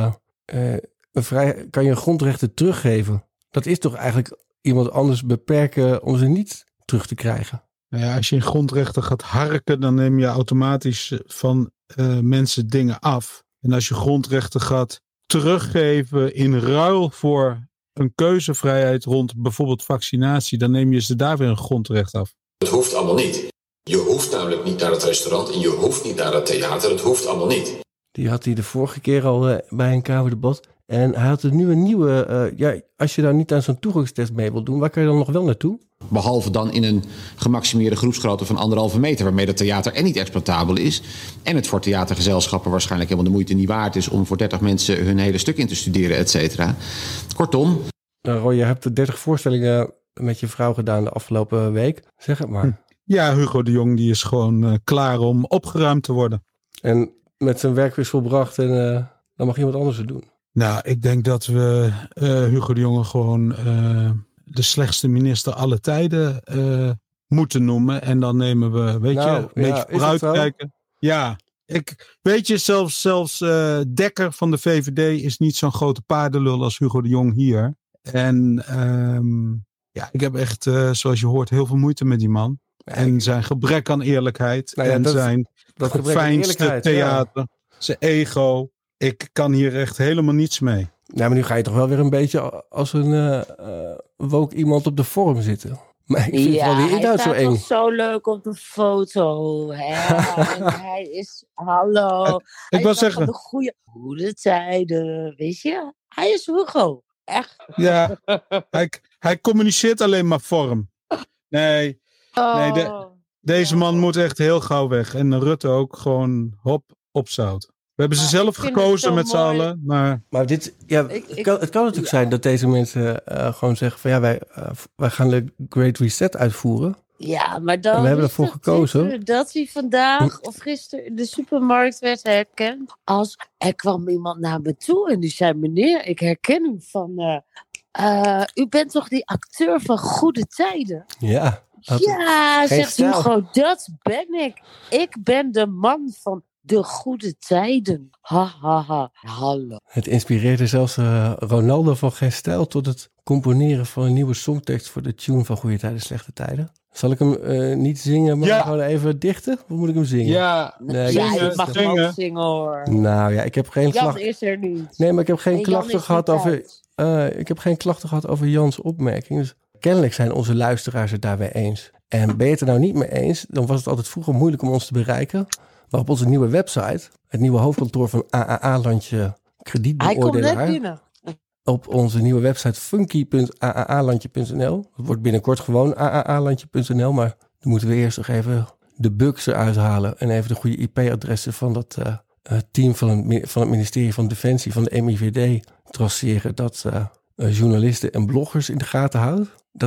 kan je grondrechten teruggeven? Dat is toch eigenlijk iemand anders beperken om ze niet terug te krijgen? Nou ja, als je in grondrechten gaat harken, dan neem je automatisch van mensen dingen af. En als je grondrechten gaat teruggeven in ruil voor een keuzevrijheid rond bijvoorbeeld vaccinatie, dan neem je ze daar weer een grondrecht af. Het hoeft allemaal niet. Je hoeft namelijk niet naar het restaurant en je hoeft niet naar het theater. Het hoeft allemaal niet. Die had hij de vorige keer al bij een Kamerdebat. En hij had nu een nieuwe... als je daar niet aan zo'n toegangstest mee wil doen, waar kan je dan nog wel naartoe? Behalve dan in een gemaximeerde groepsgrootte van 1,5 meter... waarmee het theater en niet exploitabel is. En het voor theatergezelschappen waarschijnlijk helemaal de moeite niet waard is... om voor 30 mensen hun hele stuk in te studeren, et cetera. Kortom. Roy, je hebt de 30 voorstellingen met je vrouw gedaan de afgelopen week. Zeg het maar. Ja, Hugo de Jong die is gewoon klaar om opgeruimd te worden. En met zijn werk weer volbracht en dan mag iemand anders het doen. Nou, ik denk dat we Hugo de Jonge gewoon de slechtste minister aller tijden moeten noemen. En dan nemen we, een beetje vooruitkijken. Ja, zelfs Dekker van de VVD is niet zo'n grote paardenlul als Hugo de Jong hier. En ik heb echt, zoals je hoort, heel veel moeite met die man. En zijn gebrek aan eerlijkheid. En zijn geveinsde theater. Zijn ego. Ik kan hier echt helemaal niets mee. Ja, maar nu ga je toch wel weer een beetje als een woke iemand op de vorm zitten. Maar ik vind wel die inhoud zo eng. Hij staat zo leuk op de foto. Hè? En hij is, hallo. Ik wil zeggen. De goede tijden, weet je. Hij is Hugo. Echt. Ja, hij communiceert alleen maar vorm. Nee, deze man moet echt heel gauw weg. En Rutte ook gewoon opzout. We hebben ze zelf gekozen met z'n allen. Maar dit, het kan natuurlijk zijn dat deze mensen gewoon zeggen van wij gaan de Great Reset uitvoeren. Ja, maar dan en we hebben ervoor gekozen. Dat hij vandaag of gisteren in de supermarkt werd herkend als er kwam iemand naar me toe en die zei: meneer, ik herken hem van u bent toch die acteur van Goede Tijden? Ja. Ja, zegt Hugo, dat ben ik. Ik ben de man van de Goede Tijden. Hallo. Het inspireerde zelfs Ronaldo van Geen Stijl tot het componeren van een nieuwe songtekst voor de tune van Goede Tijden, Slechte Tijden. Zal ik hem niet zingen, maar gewoon even dichten? Of moet ik hem zingen? Ja, je mag hem ook zingen hoor. Nou ja, ik heb geen Jan is er niet. Nee, maar ik heb geen klachten gehad over. Ik heb geen klachten gehad over Jans opmerking. Dus kennelijk zijn onze luisteraars het daarbij eens. En ben je het er nou niet mee eens, dan was het altijd vroeger moeilijk om ons te bereiken. Maar op onze nieuwe website, het nieuwe hoofdkantoor van AAA-landje kredietbeoordelaar. Hij komt net binnen. Op onze nieuwe website funky.aalandje.nl. Het wordt binnenkort gewoon aalandje.nl, maar dan moeten we eerst nog even de bugs eruit halen en even de goede IP-adressen van dat team van het ministerie van Defensie, van de MIVD, traceren dat journalisten en bloggers in de gaten houdt.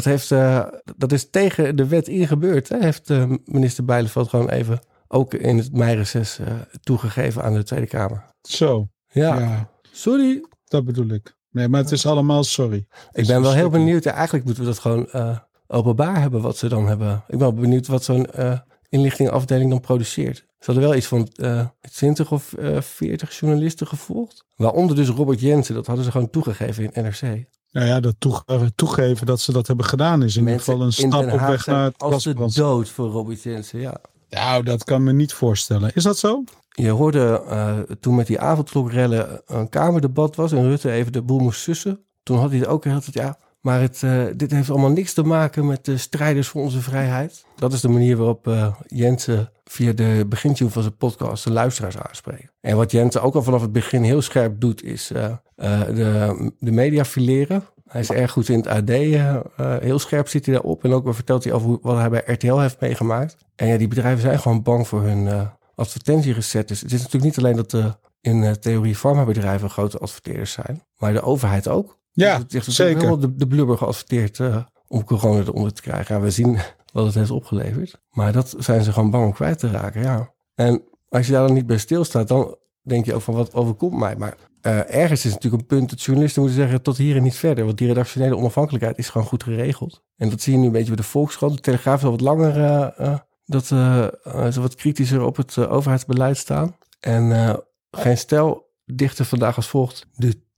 Dat is tegen de wet ingebeurd. Heeft minister Bijleveld gewoon even ook in het meireces toegegeven aan de Tweede Kamer. Zo. Ja. Sorry. Dat bedoel ik. Nee, maar het is allemaal sorry. Ik ben wel heel benieuwd. Eigenlijk moeten we dat gewoon openbaar hebben wat ze dan hebben. Ik ben wel benieuwd wat zo'n inlichtingenafdeling dan produceert. Ze hadden wel iets van 20 of 40 journalisten gevolgd. Waaronder dus Robert Jensen. Dat hadden ze gewoon toegegeven in NRC. Nou ja, dat toegeven dat ze dat hebben gedaan is in ieder geval een stap op weg naar het als de dood voor Robert Jensen, ja. Nou, dat kan me niet voorstellen. Is dat zo? Je hoorde toen met die avondklokrellen een Kamerdebat was en Rutte even de boel moest sussen. Toen had hij het ook gezegd, maar dit heeft allemaal niks te maken met de strijders voor onze vrijheid. Dat is de manier waarop Jensen via de begintune van zijn podcast de luisteraars aanspreekt. En wat Jensen ook al vanaf het begin heel scherp doet, is de media fileren. Hij is erg goed in het AD. Heel scherp zit hij daarop. En ook wel vertelt hij over wat hij bij RTL heeft meegemaakt. En ja, die bedrijven zijn gewoon bang voor hun advertentierecettes. Het is natuurlijk niet alleen dat in theorie farmabedrijven grote adverteerders zijn. Maar de overheid ook. Ja, dus het zeker. Helemaal de blubber geadverteerd om corona eronder te krijgen. Ja, we zien wat het heeft opgeleverd. Maar dat zijn ze gewoon bang om kwijt te raken, ja. En als je daar dan niet bij stilstaat, dan denk je ook van wat overkomt mij. Maar ergens is natuurlijk een punt dat journalisten moeten zeggen tot hier en niet verder. Want die redactionele onafhankelijkheid is gewoon goed geregeld. En dat zie je nu een beetje bij de Volkskrant. De Telegraaf is al wat langer dat ze wat kritischer op het overheidsbeleid staan. En Geen Stijl dichtte vandaag als volgt: de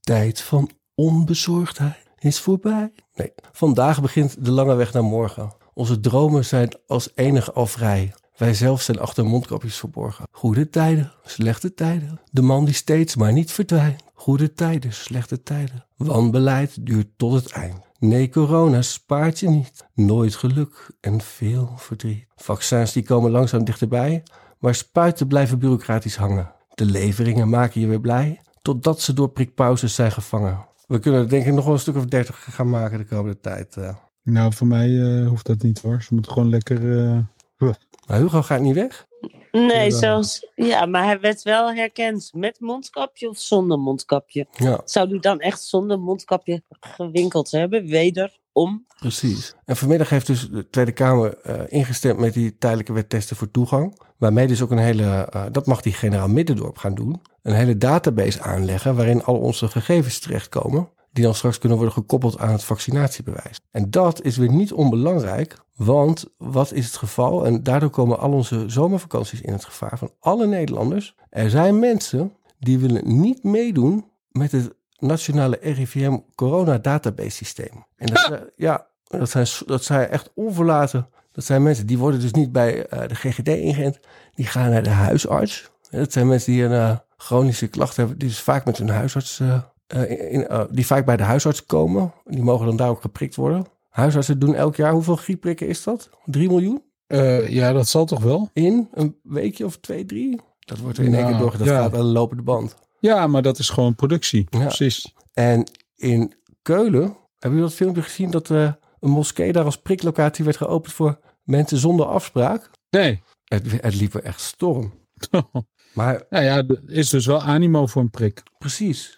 tijd van onbezorgdheid is voorbij. Nee, vandaag begint de lange weg naar morgen. Onze dromen zijn als enige al vrij. Wij zelf zijn achter mondkapjes verborgen. Goede tijden, slechte tijden. De man die steeds maar niet verdwijnt. Goede tijden, slechte tijden. Wanbeleid duurt tot het eind. Nee, corona spaart je niet. Nooit geluk en veel verdriet. Vaccins die komen langzaam dichterbij, maar spuiten blijven bureaucratisch hangen. De leveringen maken je weer blij, totdat ze door prikpauzes zijn gevangen. We kunnen er denk ik nog wel een stuk of 30 gaan maken de komende tijd. Nou, voor mij hoeft dat niet hoor. Ze moeten gewoon lekker... Maar Hugo gaat niet weg? Nee, maar hij werd wel herkend met mondkapje of zonder mondkapje. Ja. Zou hij dan echt zonder mondkapje gewinkeld hebben? Wederom. Precies. En vanmiddag heeft dus de Tweede Kamer ingestemd met die tijdelijke wet testen voor toegang. Waarmee dus ook een hele, dat mag die generaal Middendorp gaan doen, een hele database aanleggen waarin al onze gegevens terechtkomen, die dan straks kunnen worden gekoppeld aan het vaccinatiebewijs. En dat is weer niet onbelangrijk, want wat is het geval? En daardoor komen al onze zomervakanties in het gevaar van alle Nederlanders. Er zijn mensen die willen niet meedoen met het nationale RIVM corona database systeem. En dat zijn echt onverlaten. Dat zijn mensen die worden dus niet bij de GGD ingeënt. Die gaan naar de huisarts. Dat zijn mensen die een chronische klacht hebben, die dus vaak met hun huisarts die vaak bij de huisarts komen. Die mogen dan daar ook geprikt worden. Huisartsen doen elk jaar, hoeveel griepprikken is dat? 3 miljoen? Ja, dat zal toch wel? In een weekje of 2, 3? Dat wordt er in één keer doorgedaan. Dat gaat aan de lopende band. Ja, maar dat is gewoon productie. Ja. Precies. En in Keulen, hebben jullie dat filmpje gezien dat een moskee daar als priklocatie werd geopend voor mensen zonder afspraak? Nee. Het liep er echt storm. Maar er is dus wel animo voor een prik. Precies.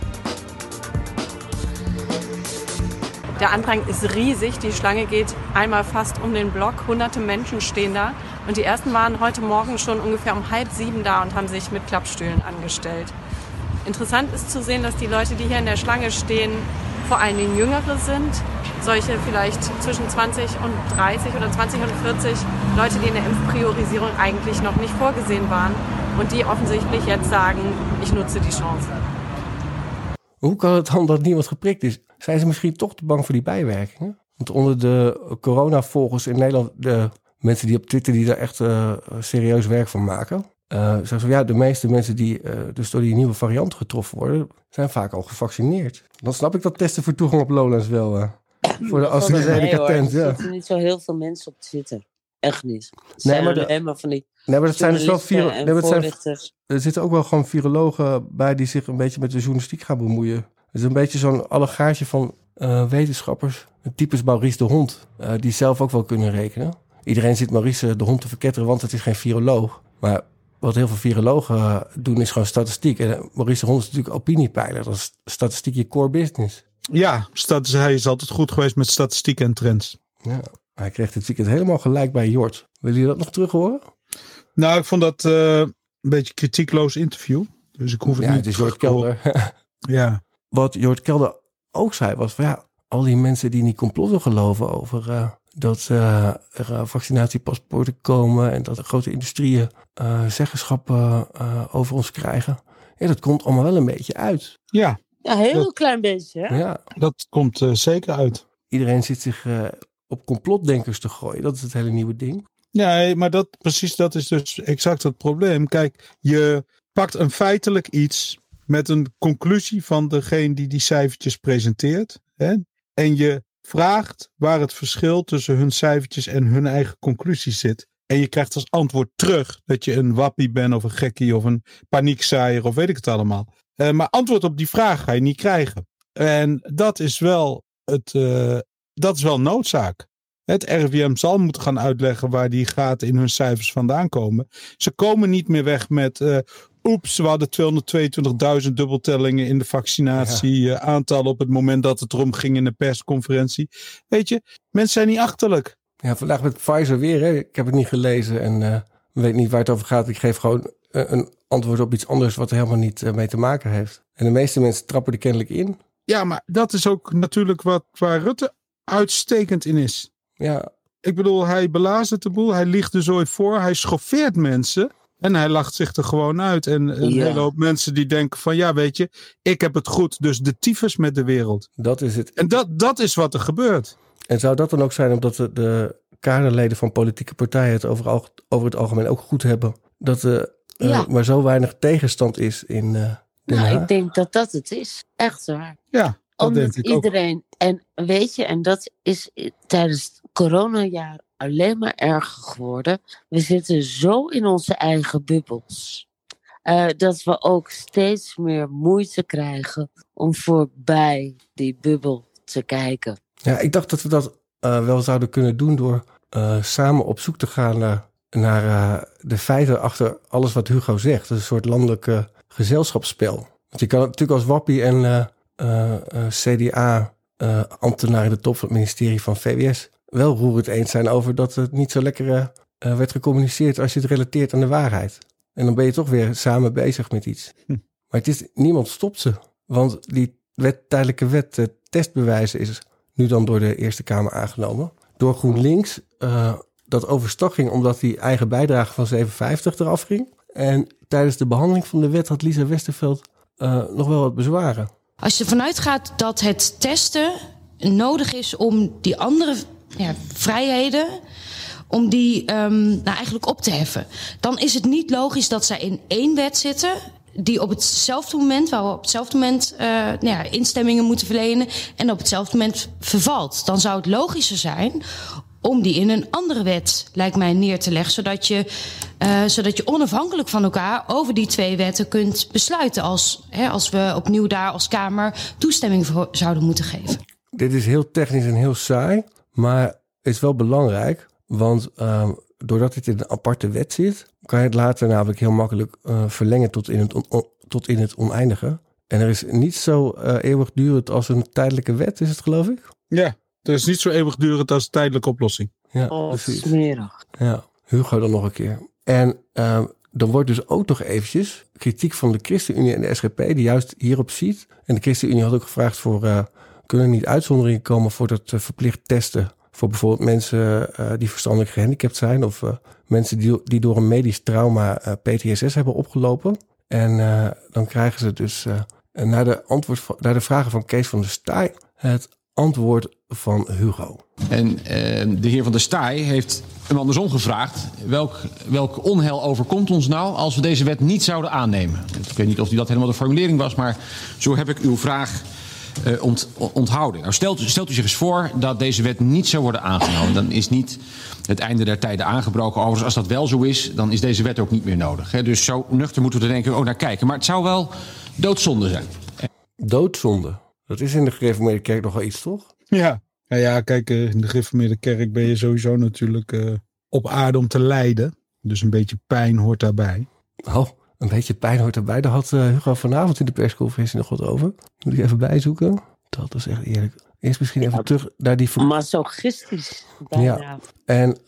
Der Andrang ist riesig, die Schlange geht einmal fast um den Block, hunderte Menschen stehen da und die ersten waren heute Morgen schon ungefähr um 6:30 da und haben sich mit Klappstühlen angestellt. Interessant ist zu sehen, dass die Leute, die hier in der Schlange stehen, vor allen Dingen Jüngere sind, solche vielleicht zwischen 20 und 30 oder 20 und 40 Leute, die in der Impfpriorisierung eigentlich noch nicht vorgesehen waren und die offensichtlich jetzt sagen, ich nutze die Chance. Hoe kan het dan dat niemand geprikt is? Zijn ze misschien toch te bang voor die bijwerkingen? Want onder de coronavolgers in Nederland, de mensen die op Twitter die daar echt serieus werk van maken, zeggen ze, de meeste mensen die dus door die nieuwe variant getroffen worden, zijn vaak al gevaccineerd. Dan snap ik dat testen voor toegang op Lowlands wel. Voor de AstraZeneca-tent. Er zitten niet zo heel veel mensen op Twitter. Echt niet. Maar dat zijn dus wel voorlichters. Er zitten ook wel gewoon virologen bij die zich een beetje met de journalistiek gaan bemoeien. Het is een beetje zo'n allegaartje van wetenschappers. Types Maurice de Hond, die zelf ook wel kunnen rekenen. Iedereen zit Maurice de Hond te verketteren, want het is geen viroloog. Maar wat heel veel virologen doen is gewoon statistiek. En Maurice de Hond is natuurlijk opiniepeiler. Dat is statistiek je core business. Ja, hij is altijd goed geweest met statistiek en trends. Ja, hij kreeg dit weekend helemaal gelijk bij Jort. Willen jullie dat nog terug horen? Nou, ik vond dat een beetje kritiekloos interview. Dus ik hoef het niet. Het is Jort Kelder. Ja. Wat Jort Kelder ook zei was van al die mensen die niet complotten geloven over dat er vaccinatiepaspoorten komen en dat de grote industrieën zeggenschappen over ons krijgen. Ja, dat komt allemaal wel een beetje uit. Ja. Ja, heel klein beetje. Hè? Ja. Dat komt zeker uit. Iedereen zit zich op complotdenkers te gooien. Dat is het hele nieuwe ding. Nee, maar dat is dus exact het probleem. Kijk, je pakt een feitelijk iets met een conclusie van degene die cijfertjes presenteert. Hè? En je vraagt waar het verschil tussen hun cijfertjes en hun eigen conclusies zit. En je krijgt als antwoord terug dat je een wappie bent of een gekkie of een paniekzaaier of weet ik het allemaal. Maar antwoord op die vraag ga je niet krijgen. En dat is wel noodzaak. Het RIVM zal moeten gaan uitleggen waar die gaten in hun cijfers vandaan komen. Ze komen niet meer weg met oeps, we hadden 222.000 dubbeltellingen in de vaccinatieaantal op het moment dat het erom ging in de persconferentie. Weet je, mensen zijn niet achterlijk. Ja, vandaag met Pfizer weer. Hè? Ik heb het niet gelezen en weet niet waar het over gaat. Ik geef gewoon een antwoord op iets anders wat er helemaal niet mee te maken heeft. En de meeste mensen trappen er kennelijk in. Ja, maar dat is ook natuurlijk waar Rutte uitstekend in is. Ja. Ik bedoel, hij belazert de boel, hij liegt de zooi voor, hij schoffeert mensen. En hij lacht zich er gewoon uit. En een hele hoop mensen die denken van... ja, weet je, ik heb het goed. Dus de tyfus met de wereld. Dat is het. En dat is wat er gebeurt. En zou dat dan ook zijn omdat de kaderleden van politieke partijen... het over het algemeen ook goed hebben... dat er maar zo weinig tegenstand is in Den Haag? Ik denk dat dat het is. Echt waar. Ja, dat omdat denk ik iedereen... ook. En weet je, en dat is tijdens het coronajaar... alleen maar erger geworden. We zitten zo in onze eigen bubbels. Dat we ook steeds meer moeite krijgen om voorbij die bubbel te kijken. Ja, ik dacht dat we dat wel zouden kunnen doen door samen op zoek te gaan naar de feiten achter alles wat Hugo zegt. Dat is een soort landelijk gezelschapsspel. Want je kan natuurlijk als wappie en CDA-ambtenaar in de top van het ministerie van VWS... wel roerend eens zijn over dat het niet zo lekker werd gecommuniceerd als je het relateert aan de waarheid. En dan ben je toch weer samen bezig met iets. Maar niemand stopt ze. Want die tijdelijke wet testbewijzen is nu dan door de Eerste Kamer aangenomen. Door GroenLinks dat overstag ging omdat die eigen bijdrage van €7,50 eraf ging. En tijdens de behandeling van de wet had Lisa Westerveld nog wel wat bezwaren. Als je ervan uitgaat dat het testen nodig is om die andere vrijheden... om die eigenlijk op te heffen. Dan is het niet logisch dat zij in één wet zitten... die op hetzelfde moment, waar we op hetzelfde moment instemmingen moeten verlenen... en op hetzelfde moment vervalt. Dan zou het logischer zijn om die in een andere wet, lijkt mij, neer te leggen... zodat je onafhankelijk van elkaar over die twee wetten kunt besluiten... als we opnieuw daar als Kamer toestemming voor zouden moeten geven. Dit is heel technisch en heel saai, maar is wel belangrijk... want doordat dit in een aparte wet zit... kan je het later namelijk heel makkelijk verlengen tot in het oneindige. En er is niet zo eeuwigdurend als een tijdelijke wet, is het geloof ik? Ja, er is niet zo eeuwigdurend als een tijdelijke oplossing. Ja, precies. Smerig. Ja, Hugo dan nog een keer. En dan wordt dus ook nog eventjes kritiek van de ChristenUnie en de SGP... die juist hierop ziet. En de ChristenUnie had ook gevraagd voor... kunnen er niet uitzonderingen komen voor dat verplicht testen... voor bijvoorbeeld mensen die verstandelijk gehandicapt zijn... of mensen die door een medisch trauma PTSS hebben opgelopen. En dan krijgen ze dus naar de vragen van Kees van der Staaij... het antwoord van Hugo. En de heer van der Staaij heeft hem andersom gevraagd... welk onheil overkomt ons nou als we deze wet niet zouden aannemen? Ik weet niet of dat helemaal de formulering was... maar zo heb ik uw vraag... onthouden. Nou, stelt u zich eens voor dat deze wet niet zou worden aangenomen. Dan is niet het einde der tijden aangebroken. Overigens, als dat wel zo is, dan is deze wet ook niet meer nodig. Hè? Dus zo nuchter moeten we er denk ik ook naar kijken. Maar het zou wel doodzonde zijn. Doodzonde? Dat is in de gereformeerde kerk nogal iets, toch? Ja. Ja, kijk, in de gereformeerde kerk ben je sowieso natuurlijk op aarde om te lijden. Dus een beetje pijn hoort daarbij. Oh, een beetje pijn hoort erbij. Daar had Hugo vanavond in de persconferentie nog wat over. Moet ik even bijzoeken. Dat is echt eerlijk. Eerst misschien even terug naar die... Masochistisch. Bijna. Ja. En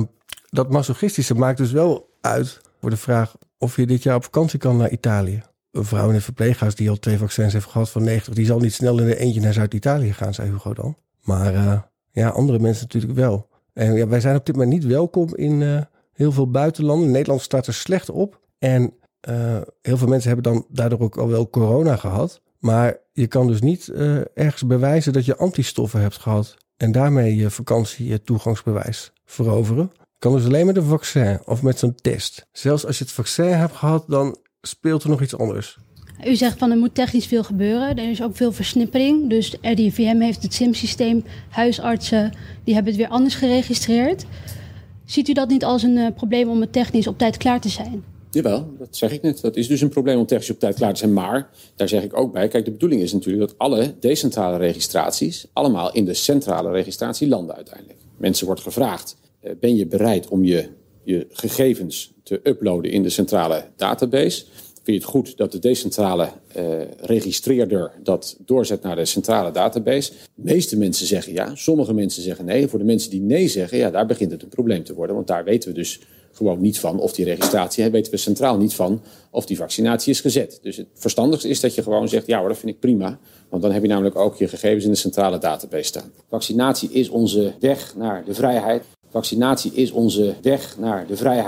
dat masochistische maakt dus wel uit voor de vraag... of je dit jaar op vakantie kan naar Italië. Een vrouw in een verpleeghuis die al 2 vaccins heeft gehad van 90... die zal niet snel in eentje naar Zuid-Italië gaan, zei Hugo dan. Maar andere mensen natuurlijk wel. En wij zijn op dit moment niet welkom in heel veel buitenlanden. Nederland staat er slecht op. En heel veel mensen hebben dan daardoor ook al wel corona gehad. Maar je kan dus niet ergens bewijzen dat je antistoffen hebt gehad. En daarmee je vakantietoegangsbewijs veroveren. Kan dus alleen met een vaccin of met zo'n test. Zelfs als je het vaccin hebt gehad, dan speelt er nog iets anders. U zegt van er moet technisch veel gebeuren. Er is ook veel versnippering. Dus de RIVM heeft het SIM-systeem. Huisartsen die hebben het weer anders geregistreerd. Ziet u dat niet als een probleem om het technisch op tijd klaar te zijn? Jawel, dat zeg ik net. Dat is dus een probleem om technisch op tijd klaar te zijn. Maar, daar zeg ik ook bij, kijk, de bedoeling is natuurlijk dat alle decentrale registraties allemaal in de centrale registratie landen uiteindelijk. Mensen wordt gevraagd, ben je bereid om je gegevens te uploaden in de centrale database? Vind je het goed dat de decentrale registreerder dat doorzet naar de centrale database? De meeste mensen zeggen ja, sommige mensen zeggen nee. Voor de mensen die nee zeggen, ja, daar begint het een probleem te worden. Want daar weten we dus gewoon niet van of die registratie, weten we centraal niet van of die vaccinatie is gezet. Dus het verstandigste is dat je gewoon zegt, ja hoor, dat vind ik prima. Want dan heb je namelijk ook je gegevens in de centrale database staan. Vaccinatie is onze weg naar de vrijheid. Vaccinatie is onze weg naar de vrijheid.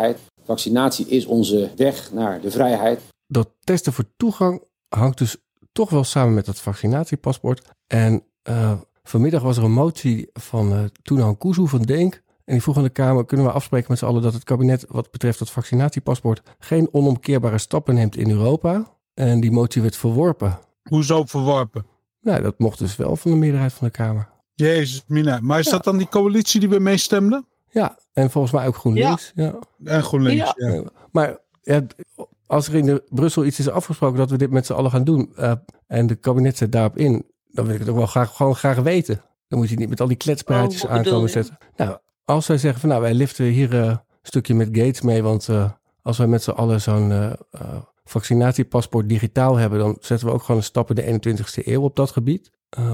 Vaccinatie is onze weg naar de vrijheid. Dat testen voor toegang hangt dus toch wel samen met dat vaccinatiepaspoort. En vanmiddag was er een motie van Tuna Kuzu van Denk. En die vroeg aan de Kamer, kunnen we afspreken met z'n allen dat het kabinet wat betreft dat vaccinatiepaspoort geen onomkeerbare stappen neemt in Europa. En die motie werd verworpen. Hoezo verworpen? Nou, dat mocht dus wel van de meerderheid van de Kamer. Jezus, mina. Maar is dat dan die coalitie die we meestemden? Ja, en volgens mij ook GroenLinks. Ja. En GroenLinks, ja. Maar als er in Brussel iets is afgesproken dat we dit met z'n allen gaan doen, en de kabinet zet daarop in, dan wil ik het ook wel graag weten. Dan moet je niet met al die kletspraatjes aankomen zetten. Nou, als wij zeggen van wij liften hier een stukje met Gates mee, want als wij met z'n allen zo'n vaccinatiepaspoort digitaal hebben, dan zetten we ook gewoon een stap in de 21ste eeuw op dat gebied.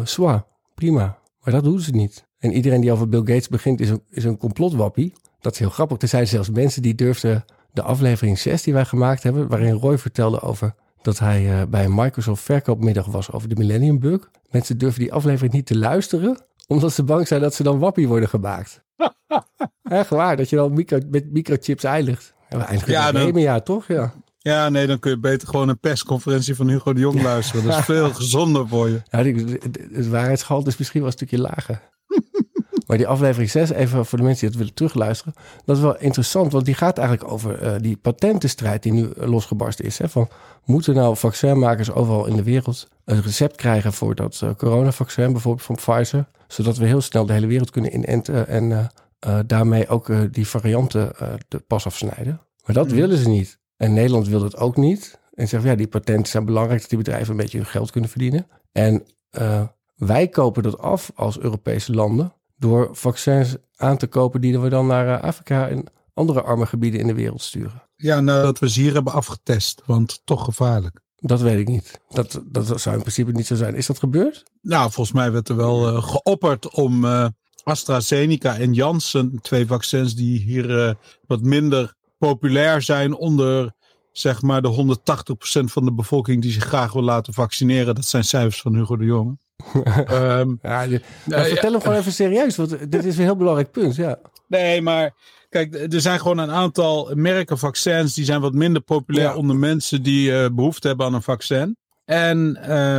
Prima. Maar dat doen ze niet. En iedereen die over Bill Gates begint is een complotwappie. Dat is heel grappig. Er zijn zelfs mensen die durfden de aflevering 6 die wij gemaakt hebben, waarin Roy vertelde over dat hij bij een Microsoft verkoopmiddag was over de Millennium Bug. Mensen durven die aflevering niet te luisteren, omdat ze bang zijn dat ze dan wappie worden gemaakt. Echt waar, dat je dan met microchips eindigt. Ja, we eindigen in een jaar, toch? Ja, nee, dan kun je beter gewoon een persconferentie van Hugo de Jong luisteren. Dat is veel gezonder voor je. Ja, het waarheidsgehalte is misschien wel een stukje lager. Maar die aflevering 6, even voor de mensen die het willen terugluisteren, dat is wel interessant, want die gaat eigenlijk over die patentenstrijd die nu losgebarsten is. Hè, van, moeten nou vaccinmakers overal in de wereld een recept krijgen voor dat coronavaccin, bijvoorbeeld van Pfizer, zodat we heel snel de hele wereld kunnen inenten en daarmee ook die varianten de pas afsnijden. Maar dat willen ze niet. En Nederland wil dat ook niet. En zegt, die patenten zijn belangrijk, dat die bedrijven een beetje hun geld kunnen verdienen. En wij kopen dat af als Europese landen door vaccins aan te kopen die we dan naar Afrika en andere arme gebieden in de wereld sturen. Ja, nadat we ze hier hebben afgetest, want toch gevaarlijk. Dat weet ik niet. Dat zou in principe niet zo zijn. Is dat gebeurd? Nou, volgens mij werd er wel geopperd om AstraZeneca en Janssen, 2 vaccins die hier wat minder populair zijn onder zeg maar de 180% van de bevolking die zich graag wil laten vaccineren. Dat zijn cijfers van Hugo de Jonge. Vertel hem gewoon even serieus, want dit is een heel belangrijk punt. Ja. Nee, maar kijk, er zijn gewoon een aantal merken vaccins die zijn wat minder populair onder mensen die behoefte hebben aan een vaccin. En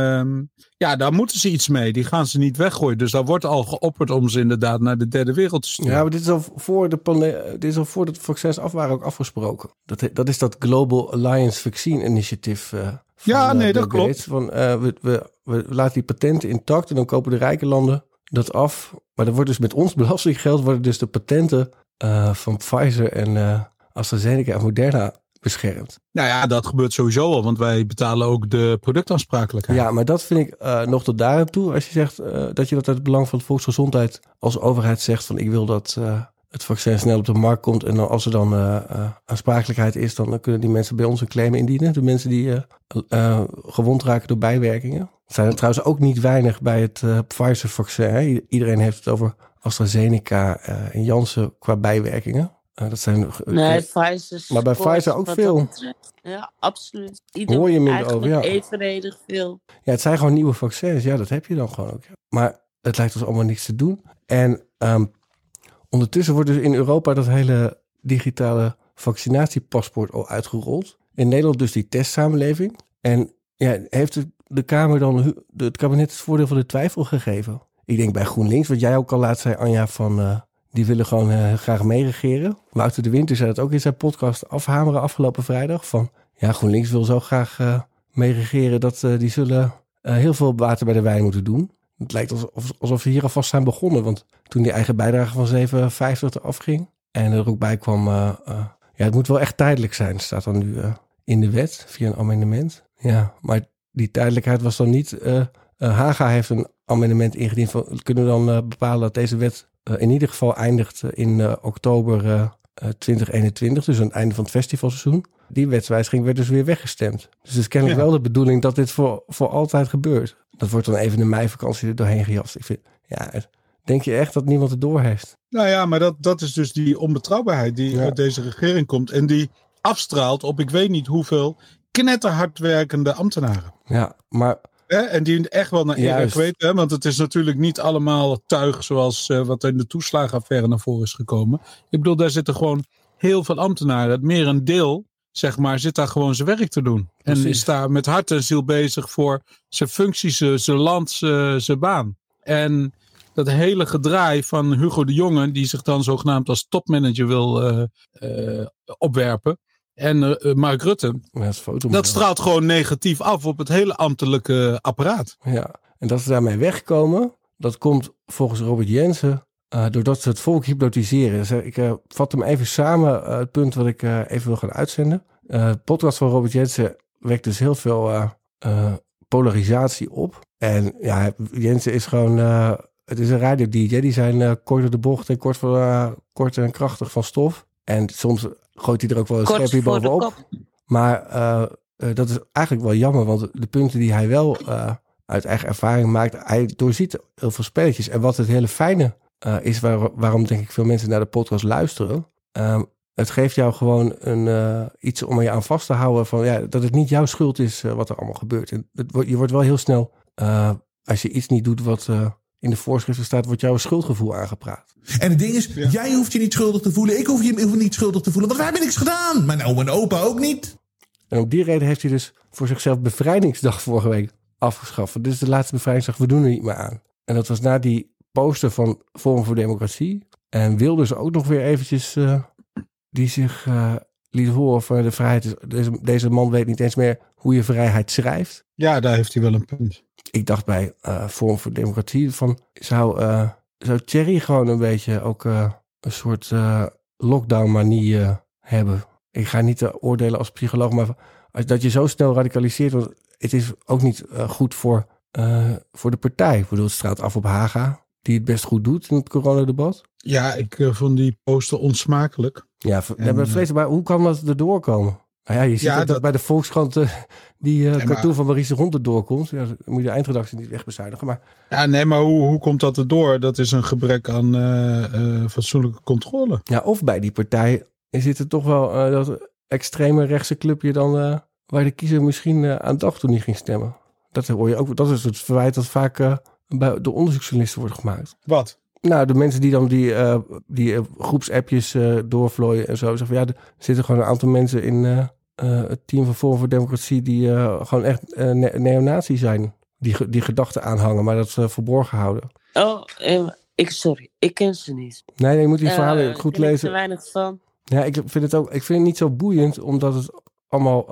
daar moeten ze iets mee. Die gaan ze niet weggooien. Dus daar wordt al geopperd om ze inderdaad naar de derde wereld te sturen. Ja, maar dit is al voor de vaccins af waren ook afgesproken. Dat is dat Global Alliance Vaccine Initiative. Dat klopt. Van, we laten die patenten intact en dan kopen de rijke landen dat af. Maar dan wordt dus met ons belastinggeld worden dus de patenten van Pfizer en AstraZeneca en Moderna beschermd. Nou ja, dat gebeurt sowieso al, want wij betalen ook de productaansprakelijkheid. Ja, maar dat vind ik nog tot daar aan toe. Als je zegt dat je dat uit het belang van de volksgezondheid als overheid zegt van ik wil dat het vaccin snel op de markt komt en dan, als er dan aansprakelijkheid is, dan kunnen die mensen bij ons een claim indienen. De mensen die gewond raken door bijwerkingen. Het zijn er trouwens ook niet weinig bij het Pfizer-vaccin. Hè? Iedereen heeft het over AstraZeneca en Janssen qua bijwerkingen. Dat zijn, Pfizer. Maar bij Pfizer ook veel. Ja, absoluut. Hoor je minder over, ja. Evenredig veel. Ja, het zijn gewoon nieuwe vaccins. Ja, dat heb je dan gewoon ook. Ja. Maar het lijkt ons allemaal niks te doen. En ondertussen wordt dus in Europa dat hele digitale vaccinatiepaspoort al uitgerold. In Nederland dus die testsamenleving. En heeft de Kamer dan het kabinet het voordeel van de twijfel gegeven? Ik denk bij GroenLinks, wat jij ook al laat zei, Anja, van die willen gewoon graag meeregeren. Wouter de Winter zei dat ook in zijn podcast afhameren afgelopen vrijdag. Van GroenLinks wil zo graag meeregeren dat die zullen heel veel water bij de wijn moeten doen. Het lijkt alsof ze hier alvast zijn begonnen. Want toen die eigen bijdrage van 7,50 eraf ging en er ook bij kwam, het moet wel echt tijdelijk zijn. Staat dan nu in de wet via een amendement. Ja, maar die tijdelijkheid was dan niet. Haga heeft een amendement ingediend van kunnen we dan bepalen dat deze wet in ieder geval eindigt in oktober 2021, dus aan het einde van het festivalseizoen. Die wetswijziging werd dus weer weggestemd. Dus het is kennelijk wel de bedoeling dat dit voor altijd gebeurt. Dat wordt dan even de meivakantie er doorheen gejast. Ik vind, denk je echt dat niemand het door heeft? Nou ja, maar dat is dus die onbetrouwbaarheid die uit deze regering komt. En die afstraalt op ik weet niet hoeveel knetterhard werkende ambtenaren. Ja, maar en die echt wel naar eer weten. Want het is natuurlijk niet allemaal tuig zoals wat in de toeslagenaffaire naar voren is gekomen. Ik bedoel, daar zitten gewoon heel veel ambtenaren, het merendeel, zeg maar, zit daar gewoon zijn werk te doen. Precies. En is daar met hart en ziel bezig voor zijn functie, zijn land, zijn baan. En dat hele gedraai van Hugo de Jonge, die zich dan zogenaamd als topmanager wil opwerpen. En Mark Rutte, dat straalt gewoon negatief af op het hele ambtelijke apparaat. Ja, en dat ze daarmee wegkomen, dat komt volgens Robert Jensen doordat ze het volk hypnotiseren. Dus, ik vat hem even samen, het punt wat ik even wil gaan uitzenden. De podcast van Robert Jensen wekt dus heel veel polarisatie op. En ja, Jensen is gewoon... het is een radio-dj, die zijn kort door de bocht en kort en krachtig van stof. En soms gooit hij er ook wel een scherpje bovenop. Maar dat is eigenlijk wel jammer, want de punten die hij wel uit eigen ervaring maakt, hij doorziet heel veel spelletjes. En wat het hele fijne is, waarom denk ik veel mensen naar de podcast luisteren. Het geeft jou gewoon iets om je aan vast te houden van dat het niet jouw schuld is wat er allemaal gebeurt. En je wordt wel heel snel, als je iets niet doet wat in de voorschriften staat, wordt jouw schuldgevoel aangepraat. En het ding is, jij hoeft je niet schuldig te voelen. Ik hoef je niet schuldig te voelen, want wij hebben niks gedaan. Mijn oma en opa ook niet. En om die reden heeft hij dus voor zichzelf bevrijdingsdag vorige week afgeschaft. Dit is de laatste bevrijdingsdag, we doen er niet meer aan. En dat was na die poster van Forum voor Democratie. En Wilders ook nog weer eventjes die zich liet horen van de vrijheid. Deze man weet niet eens meer hoe je vrijheid schrijft. Ja, daar heeft hij wel een punt. Ik dacht bij Forum voor Democratie van zou Thierry gewoon een beetje ook een soort lockdown-manie hebben. Ik ga niet oordelen als psycholoog, maar dat je zo snel radicaliseert, want het is ook niet goed voor de partij. Ik bedoel, het straalt af op Haga, die het best goed doet in het coronadebat. Ja, ik vond die poster onsmakelijk. Ja, maar hoe kan dat erdoor komen? Nou ja, je ziet dat bij de Volkskrant cartoon van Maurice de Hond erdoor komt. Ja, dan moet je de eindredactie niet echt bezuinigen. Maar... Ja, nee, maar hoe komt dat erdoor? Dat is een gebrek aan fatsoenlijke controle. Ja, of bij die partij zit er toch wel dat extreme rechtse clubje dan waar de kiezer misschien aan dacht toen hij ging stemmen. Dat hoor je ook. Dat is het verwijt dat vaak bij de onderzoeksjournalisten wordt gemaakt. Wat? Nou, de mensen die dan die groepsappjes doorvlooien en zo. Zeggen van, er zitten gewoon een aantal mensen in het team van Forum voor Democratie die gewoon echt neonazi zijn. Die gedachten aanhangen, maar dat ze verborgen houden. Oh, ik ken ze niet. Nee, je moet die verhalen goed lezen. Ik er weinig van. Ja, ik vind het niet zo boeiend, omdat het allemaal...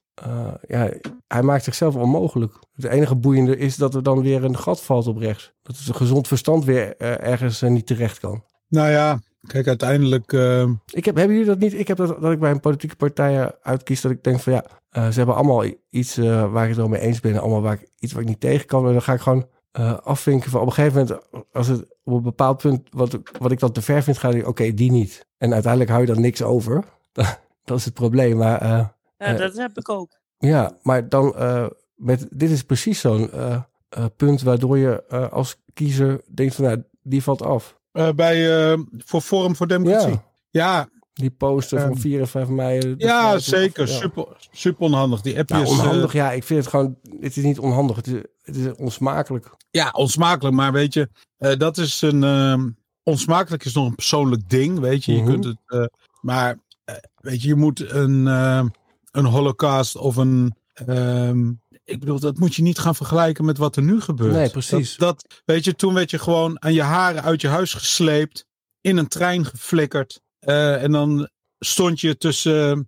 hij maakt zichzelf onmogelijk. Het enige boeiende is dat er dan weer een gat valt op rechts. Dat het een gezond verstand weer ergens niet terecht kan. Nou ja, kijk, uiteindelijk... Hebben jullie dat niet? Ik heb dat ik bij een politieke partij uitkies, dat ik denk van ze hebben allemaal iets waar ik het wel mee eens ben. Allemaal iets waar ik niet tegen kan. En dan ga ik gewoon afvinken van op een gegeven moment, als het op een bepaald punt wat ik dan te ver vind, ga ik oké, die niet. En uiteindelijk hou je dan niks over. Dat is het probleem. Maar... dat heb ik ook. Ja, maar dan dit is precies zo'n punt waardoor je als kiezer denkt van die valt af. Voor Forum voor Democratie. Ja. Die poster van 4 en 5 mei. Ja, zeker. Super onhandig. Die appjes. Onhandig, ik vind het gewoon... Het is niet onhandig. Het is onsmakelijk. Ja, onsmakelijk. Maar weet je, dat is onsmakelijk is nog een persoonlijk ding, weet je. Je kunt het... maar weet je, je moet een holocaust of een... ik bedoel, dat moet je niet gaan vergelijken met wat er nu gebeurt. Nee, precies. Weet je, toen werd je gewoon aan je haren uit je huis gesleept, in een trein geflikkerd. En dan stond je tussen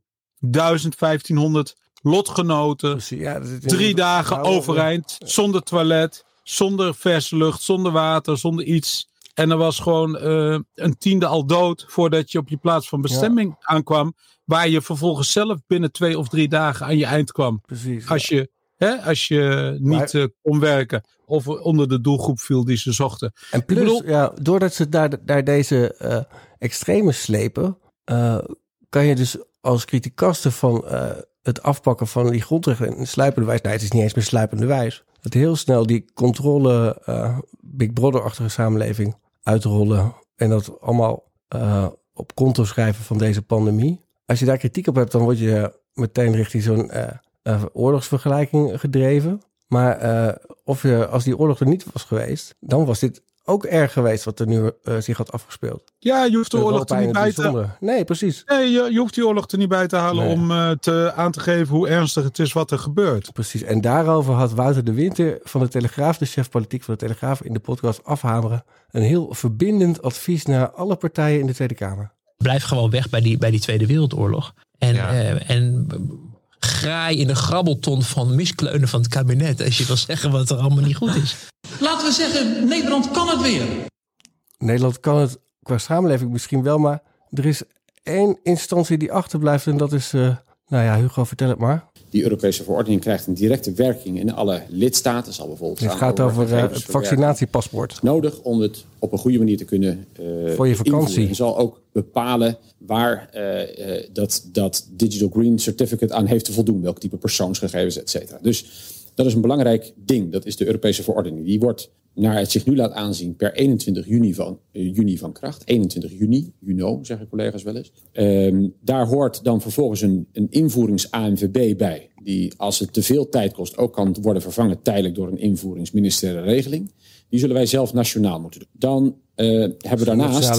1500 lotgenoten. 3 dagen overeind, zonder toilet, zonder verse lucht, zonder water, zonder iets. En er was gewoon een tiende al dood voordat je op je plaats van bestemming aankwam. Waar je vervolgens zelf binnen 2 of 3 dagen aan je eind kwam. Precies. Als je niet kon werken of onder de doelgroep viel die ze zochten. En plus, doordat ze daar deze extremen slepen, kan je dus als criticaster van het afpakken van die grondrechten in sluipende wijze, het is niet eens meer sluipende wijs, dat heel snel die controle Big Brother-achtige samenleving uitrollen en dat allemaal op konto schrijven van deze pandemie. Als je daar kritiek op hebt, dan word je meteen richting zo'n oorlogsvergelijking gedreven. Maar als die oorlog er niet was geweest, dan was dit ook erg geweest wat er nu zich had afgespeeld. Ja, je hoeft de oorlog er niet bij te... Nee, precies. Nee, je hoeft die oorlog er niet bij te halen om aan te geven hoe ernstig het is wat er gebeurt. Precies. En daarover had Wouter de Winter van de Telegraaf, de chef politiek van de Telegraaf, in de podcast Afhameren, een heel verbindend advies naar alle partijen in de Tweede Kamer. Blijf gewoon weg bij die Tweede Wereldoorlog. En graai in de grabbelton van miskleunen van het kabinet als je wil zeggen wat er allemaal niet goed is. Laten we zeggen, Nederland kan het weer. Nederland kan het qua samenleving misschien wel, maar er is één instantie die achterblijft en dat is, Hugo, vertel het maar. Die Europese verordening krijgt een directe werking in alle lidstaten. Zal bijvoorbeeld het gaat over het vaccinatiepaspoort. Nodig om het op een goede manier te kunnen voor je vakantie. Invoeren. Je zal ook bepalen waar dat Digital Green Certificate aan heeft te voldoen. Welk type persoonsgegevens, et cetera. Dus dat is een belangrijk ding. Dat is de Europese verordening. Die wordt, naar het zich nu laat aanzien, per 21 juni van kracht. 21 juni, zeggen collega's wel eens. Daar hoort dan vervolgens een invoerings-ANVB bij. Die, als het te veel tijd kost, ook kan worden vervangen tijdelijk door een invoeringsministeriële regeling. Die zullen wij zelf nationaal moeten doen. Dan hebben we daarnaast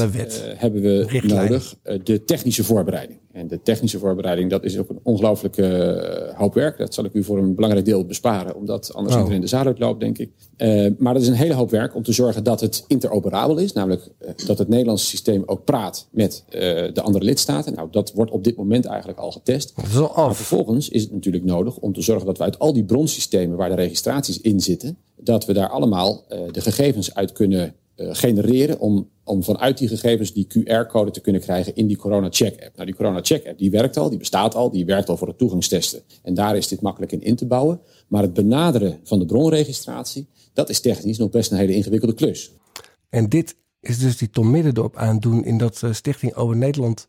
nodig de technische voorbereiding. En de technische voorbereiding, dat is ook een ongelooflijke hoop werk. Dat zal ik u voor een belangrijk deel besparen, omdat anders iedereen de zaal uitloopt, denk ik. Maar dat is een hele hoop werk om te zorgen dat het interoperabel is. Namelijk dat het Nederlandse systeem ook praat met de andere lidstaten. Nou, dat wordt op dit moment eigenlijk al getest. Maar vervolgens is het natuurlijk nodig om te zorgen dat we uit al die bronsystemen waar de registraties in zitten, dat we daar allemaal de gegevens uit kunnen genereren om vanuit die gegevens die QR-code te kunnen krijgen in die Corona Check App. Nou, die Corona Check App die werkt al, die bestaat al, die werkt al voor het toegangstesten. En daar is dit makkelijk in te bouwen. Maar het benaderen van de bronregistratie, dat is technisch nog best een hele ingewikkelde klus. En dit is dus die Tom Middendorp aandoen in dat Stichting Over Nederland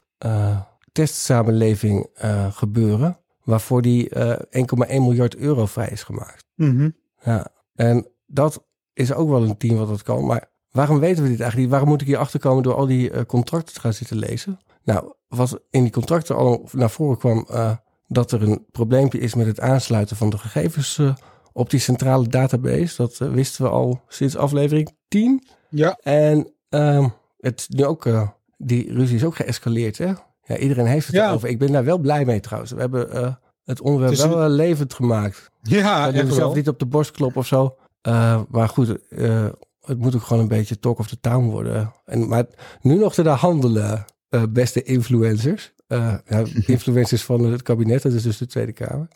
testsamenleving gebeuren, waarvoor die 1,1 miljard euro vrij is gemaakt. Mm-hmm. Ja, en dat is ook wel een team wat dat kan, maar waarom weten we dit eigenlijk niet? Waarom moet ik hier achterkomen door al die contracten te gaan zitten lezen? Nou, wat in die contracten al naar voren kwam, dat er een probleempje is met het aansluiten van de gegevens op die centrale database. Dat wisten we al sinds aflevering 10. Ja. En het nu ook, die ruzie is ook geëscaleerd, hè? Ja, iedereen heeft het over. Ik ben daar wel blij mee trouwens. We hebben het onderwerp wel levend gemaakt. Ja, we zelf niet op de borst kloppen of zo. Maar goed, het moet ook gewoon een beetje talk of the town worden. Maar nu nog te handelen, beste influencers. Influencers van het kabinet, dat is dus de Tweede Kamer.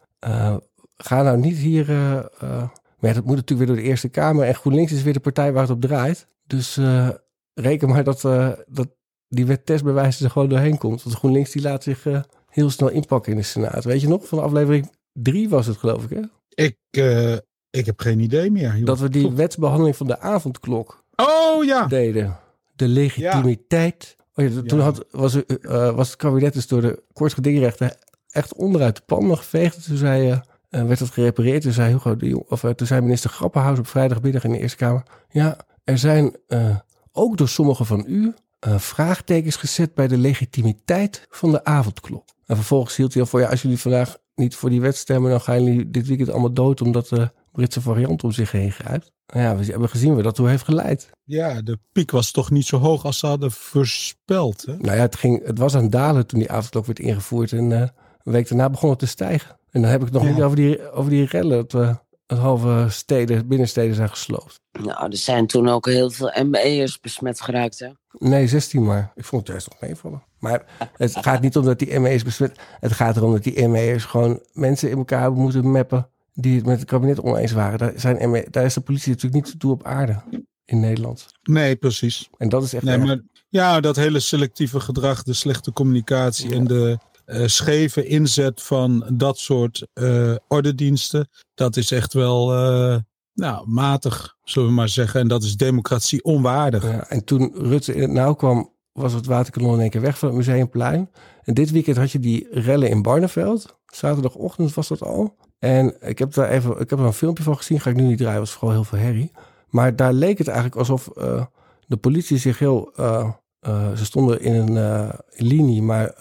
Ga nou niet hier... maar dat moet natuurlijk weer door de Eerste Kamer. En GroenLinks is weer de partij waar het op draait. Dus reken maar dat die wet testbewijzen er gewoon doorheen komt. Want GroenLinks die laat zich heel snel inpakken in de Senaat. Weet je nog? Van aflevering 3 was het, geloof ik, hè? Ik heb geen idee meer. Joh. Dat we die wetsbehandeling van de avondklok deden. De legitimiteit. Ja. Oh ja, toen was het kabinet dus door de kortgedingrechten echt onderuit de pan geveegd. Toen werd dat gerepareerd. Toen zei toen zei minister Grappenhuis op vrijdagmiddag in de Eerste Kamer: ja, er zijn ook door sommigen van u vraagtekens gezet bij de legitimiteit van de avondklok. En vervolgens hield hij al voor: ja, als jullie vandaag niet voor die wet stemmen, dan gaan jullie dit weekend allemaal dood omdat de Britse variant om zich heen grijpt. Ja, we hebben gezien waar dat toe heeft geleid. Ja, de piek was toch niet zo hoog als ze hadden voorspeld. Hè? Nou ja, het was aan het dalen toen die avondklok werd ingevoerd. En een week daarna begon het te stijgen. En dan heb ik het nog niet over die rellen. Dat het halve binnensteden zijn gesloopt. Nou, er zijn toen ook heel veel ME'ers besmet geraakt, hè? Nee, 16 maar. Ik vond het juist nog meevallen. Maar het gaat niet om dat die ME'ers besmet. Het gaat erom dat die ME'ers gewoon mensen in elkaar hebben moeten mappen die het met het kabinet oneens waren. Daar is de politie natuurlijk niet toe op aarde in Nederland. Nee, precies. En dat is echt maar dat hele selectieve gedrag, de slechte communicatie en de scheve inzet van dat soort ordediensten, dat is echt wel matig, zullen we maar zeggen. En dat is democratie onwaardig. Ja, en toen Rutte in het nauw kwam, was het waterkanon in één keer weg van het Museumplein. En dit weekend had je die rellen in Barneveld. Zaterdagochtend was dat al. En ik heb er een filmpje van gezien. Ga ik nu niet draaien, was vooral heel veel herrie. Maar daar leek het eigenlijk alsof de politie zich ze stonden in een linie, maar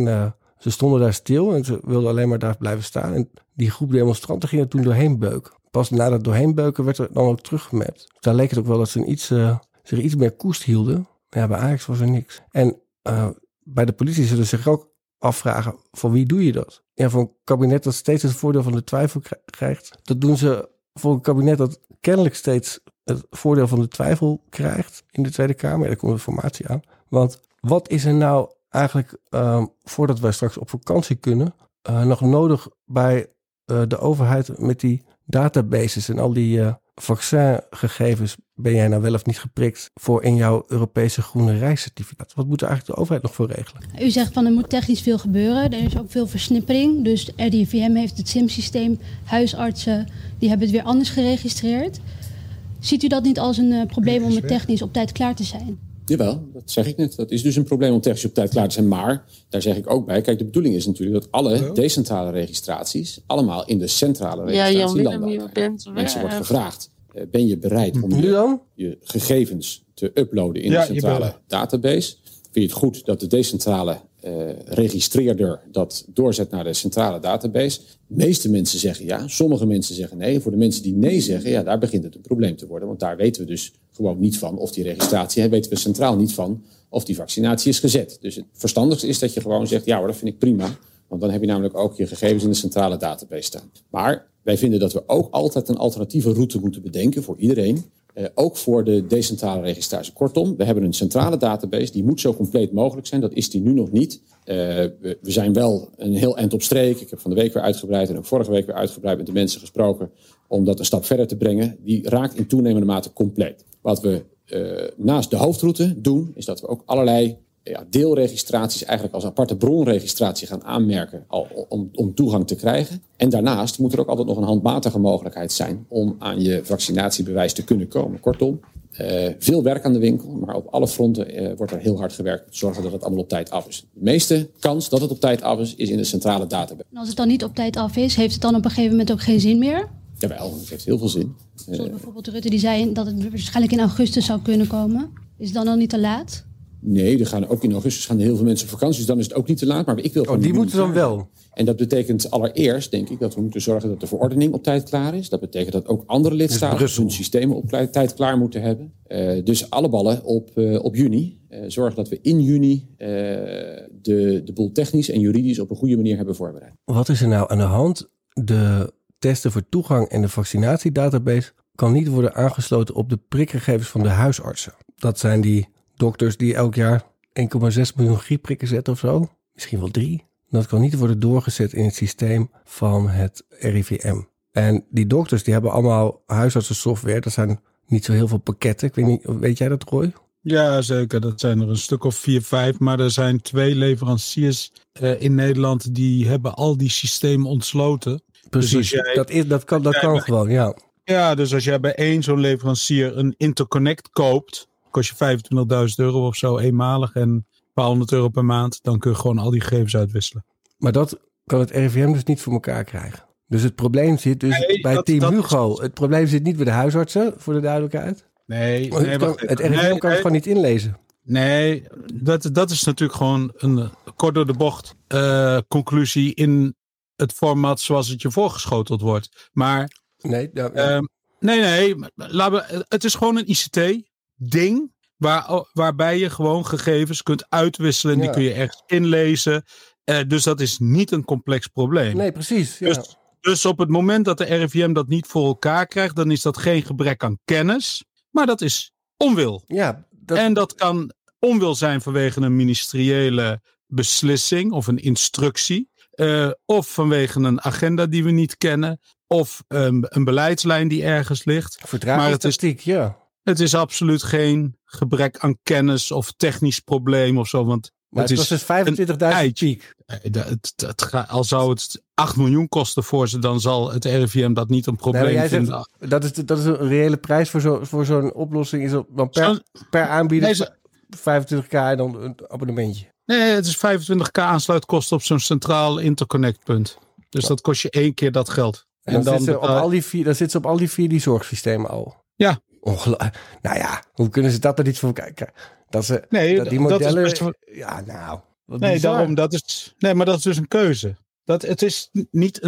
ze stonden daar stil en ze wilden alleen maar daar blijven staan. En die groep demonstranten gingen toen doorheen beuken. pas na dat doorheenbeuken werd er dan ook teruggemapt. Daar leek het ook wel dat ze zich iets meer koest hielden. Maar ja, bij Ajax was er niks. En bij de politie zullen ze zich ook afvragen, voor wie doe je dat? Ja, voor een kabinet dat steeds het voordeel van de twijfel krijgt. Dat doen ze voor een kabinet dat kennelijk steeds het voordeel van de twijfel krijgt in de Tweede Kamer. Ja, daar komt de formatie aan. Want wat is er nou eigenlijk, voordat wij straks op vakantie kunnen, nog nodig bij de overheid met die databases en al die vaccingegevens? Ben jij nou wel of niet geprikt voor in jouw Europese groene reiscertificaat? Wat moet er eigenlijk de overheid nog voor regelen? U zegt van er moet technisch veel gebeuren. Er is ook veel versnippering. Dus de RIVM heeft het SIM-systeem. Huisartsen die hebben het weer anders geregistreerd. Ziet u dat niet als een probleem om het technisch op tijd klaar te zijn? Jawel, dat zeg ik net. Dat is dus een probleem om technisch op tijd klaar te zijn. Maar daar zeg ik ook bij, kijk, de bedoeling is natuurlijk dat alle decentrale registraties allemaal in de centrale registratie landen. Mensen wordt gevraagd, ben je bereid om je gegevens te uploaden in de centrale database? Vind je het goed dat de decentrale registreerder dat doorzet naar de centrale database? De meeste mensen zeggen ja, sommige mensen zeggen nee. Voor de mensen die nee zeggen, ja, daar begint het een probleem te worden. Want daar weten we dus gewoon niet van of die registratie, weten we centraal niet van of die vaccinatie is gezet. Dus het verstandigste is dat je gewoon zegt, ja hoor, dat vind ik prima. Want dan heb je namelijk ook je gegevens in de centrale database staan. Maar wij vinden dat we ook altijd een alternatieve route moeten bedenken voor iedereen. Ook voor de decentrale registratie. Kortom, we hebben een centrale database. Die moet zo compleet mogelijk zijn. Dat is die nu nog niet. We zijn wel een heel eind op streek. Ik heb van de week weer uitgebreid en ook vorige week weer uitgebreid met de mensen gesproken om dat een stap verder te brengen. Die raakt in toenemende mate compleet. Wat we naast de hoofdroute doen, is dat we ook allerlei deelregistraties eigenlijk als aparte bronregistratie gaan aanmerken om toegang te krijgen. En daarnaast moet er ook altijd nog een handmatige mogelijkheid zijn om aan je vaccinatiebewijs te kunnen komen. Kortom, veel werk aan de winkel, maar op alle fronten wordt er heel hard gewerkt om te zorgen dat het allemaal op tijd af is. De meeste kans dat het op tijd af is in de centrale database. En als het dan niet op tijd af is, heeft het dan op een gegeven moment ook geen zin meer? Jawel, het heeft heel veel zin. Zoals bijvoorbeeld Rutte die zei dat het waarschijnlijk in augustus zou kunnen komen. Is het dan al niet te laat? Nee, er gaan ook in augustus heel veel mensen op vakantie. Dus dan is het ook niet te laat. Maar ik wil die moeten dan wel. En dat betekent allereerst, denk ik, dat we moeten zorgen dat de verordening op tijd klaar is. Dat betekent dat ook andere lidstaten hun systemen op tijd klaar moeten hebben. Dus alle ballen op juni. Zorg dat we in juni de boel technisch en juridisch op een goede manier hebben voorbereid. Wat is er nou aan de hand? De testen voor toegang en de vaccinatiedatabase kan niet worden aangesloten op de prikgegevens van de huisartsen. Dat zijn die dokters die elk jaar 1,6 miljoen griepprikken zetten of zo. Misschien wel 3. Dat kan niet worden doorgezet in het systeem van het RIVM. En die dokters die hebben allemaal huisartsensoftware. Dat zijn niet zo heel veel pakketten. Ik weet niet, weet jij dat, Roy? Ja, zeker. Dat zijn er een stuk of 4, 5. Maar er zijn 2 leveranciers in Nederland die hebben al die systemen ontsloten. Precies, dus dat kan gewoon, ja. Ja, dus als jij bij één zo'n leverancier een interconnect koopt, kost je €25.000 of zo eenmalig en een paar €100 per maand, dan kun je gewoon al die gegevens uitwisselen. Maar dat kan het RIVM dus niet voor elkaar krijgen. Dus het probleem zit dus bij Team Hugo. Het probleem zit niet bij de huisartsen, voor de duidelijkheid. Nee, het RIVM kan het gewoon niet inlezen. Nee, dat is natuurlijk gewoon een kort door de bocht conclusie in het format zoals het je voorgeschoteld wordt. Maar nee, het is gewoon een ICT-ding waarbij je gewoon gegevens kunt uitwisselen en die kun je ergens inlezen. Dus dat is niet een complex probleem. Nee, precies. Ja. Dus op het moment dat de RIVM dat niet voor elkaar krijgt, dan is dat geen gebrek aan kennis, maar dat is onwil. Ja, En dat kan onwil zijn vanwege een ministeriële beslissing of een instructie. Of vanwege een agenda die we niet kennen. Of een beleidslijn die ergens ligt. Vertragingstactiek, ja. Het is absoluut geen gebrek aan kennis of technisch probleem of zo. Want het was dus 25.000 piek. Al zou het 8 miljoen kosten voor ze, dan zal het RIVM dat niet een probleem vinden. Dat is een reële prijs voor zo'n oplossing. Is dan per aanbieder 25k en dan een abonnementje. Nee, het is 25k aansluitkosten op zo'n centraal interconnectpunt. Dus dat kost je 1 keer dat geld. En dan zit ze op al die 4 die zorgsystemen al. Ja. Nou ja, hoe kunnen ze dat er niet voor kijken? Die modellen... maar dat is dus een keuze. Het is niet een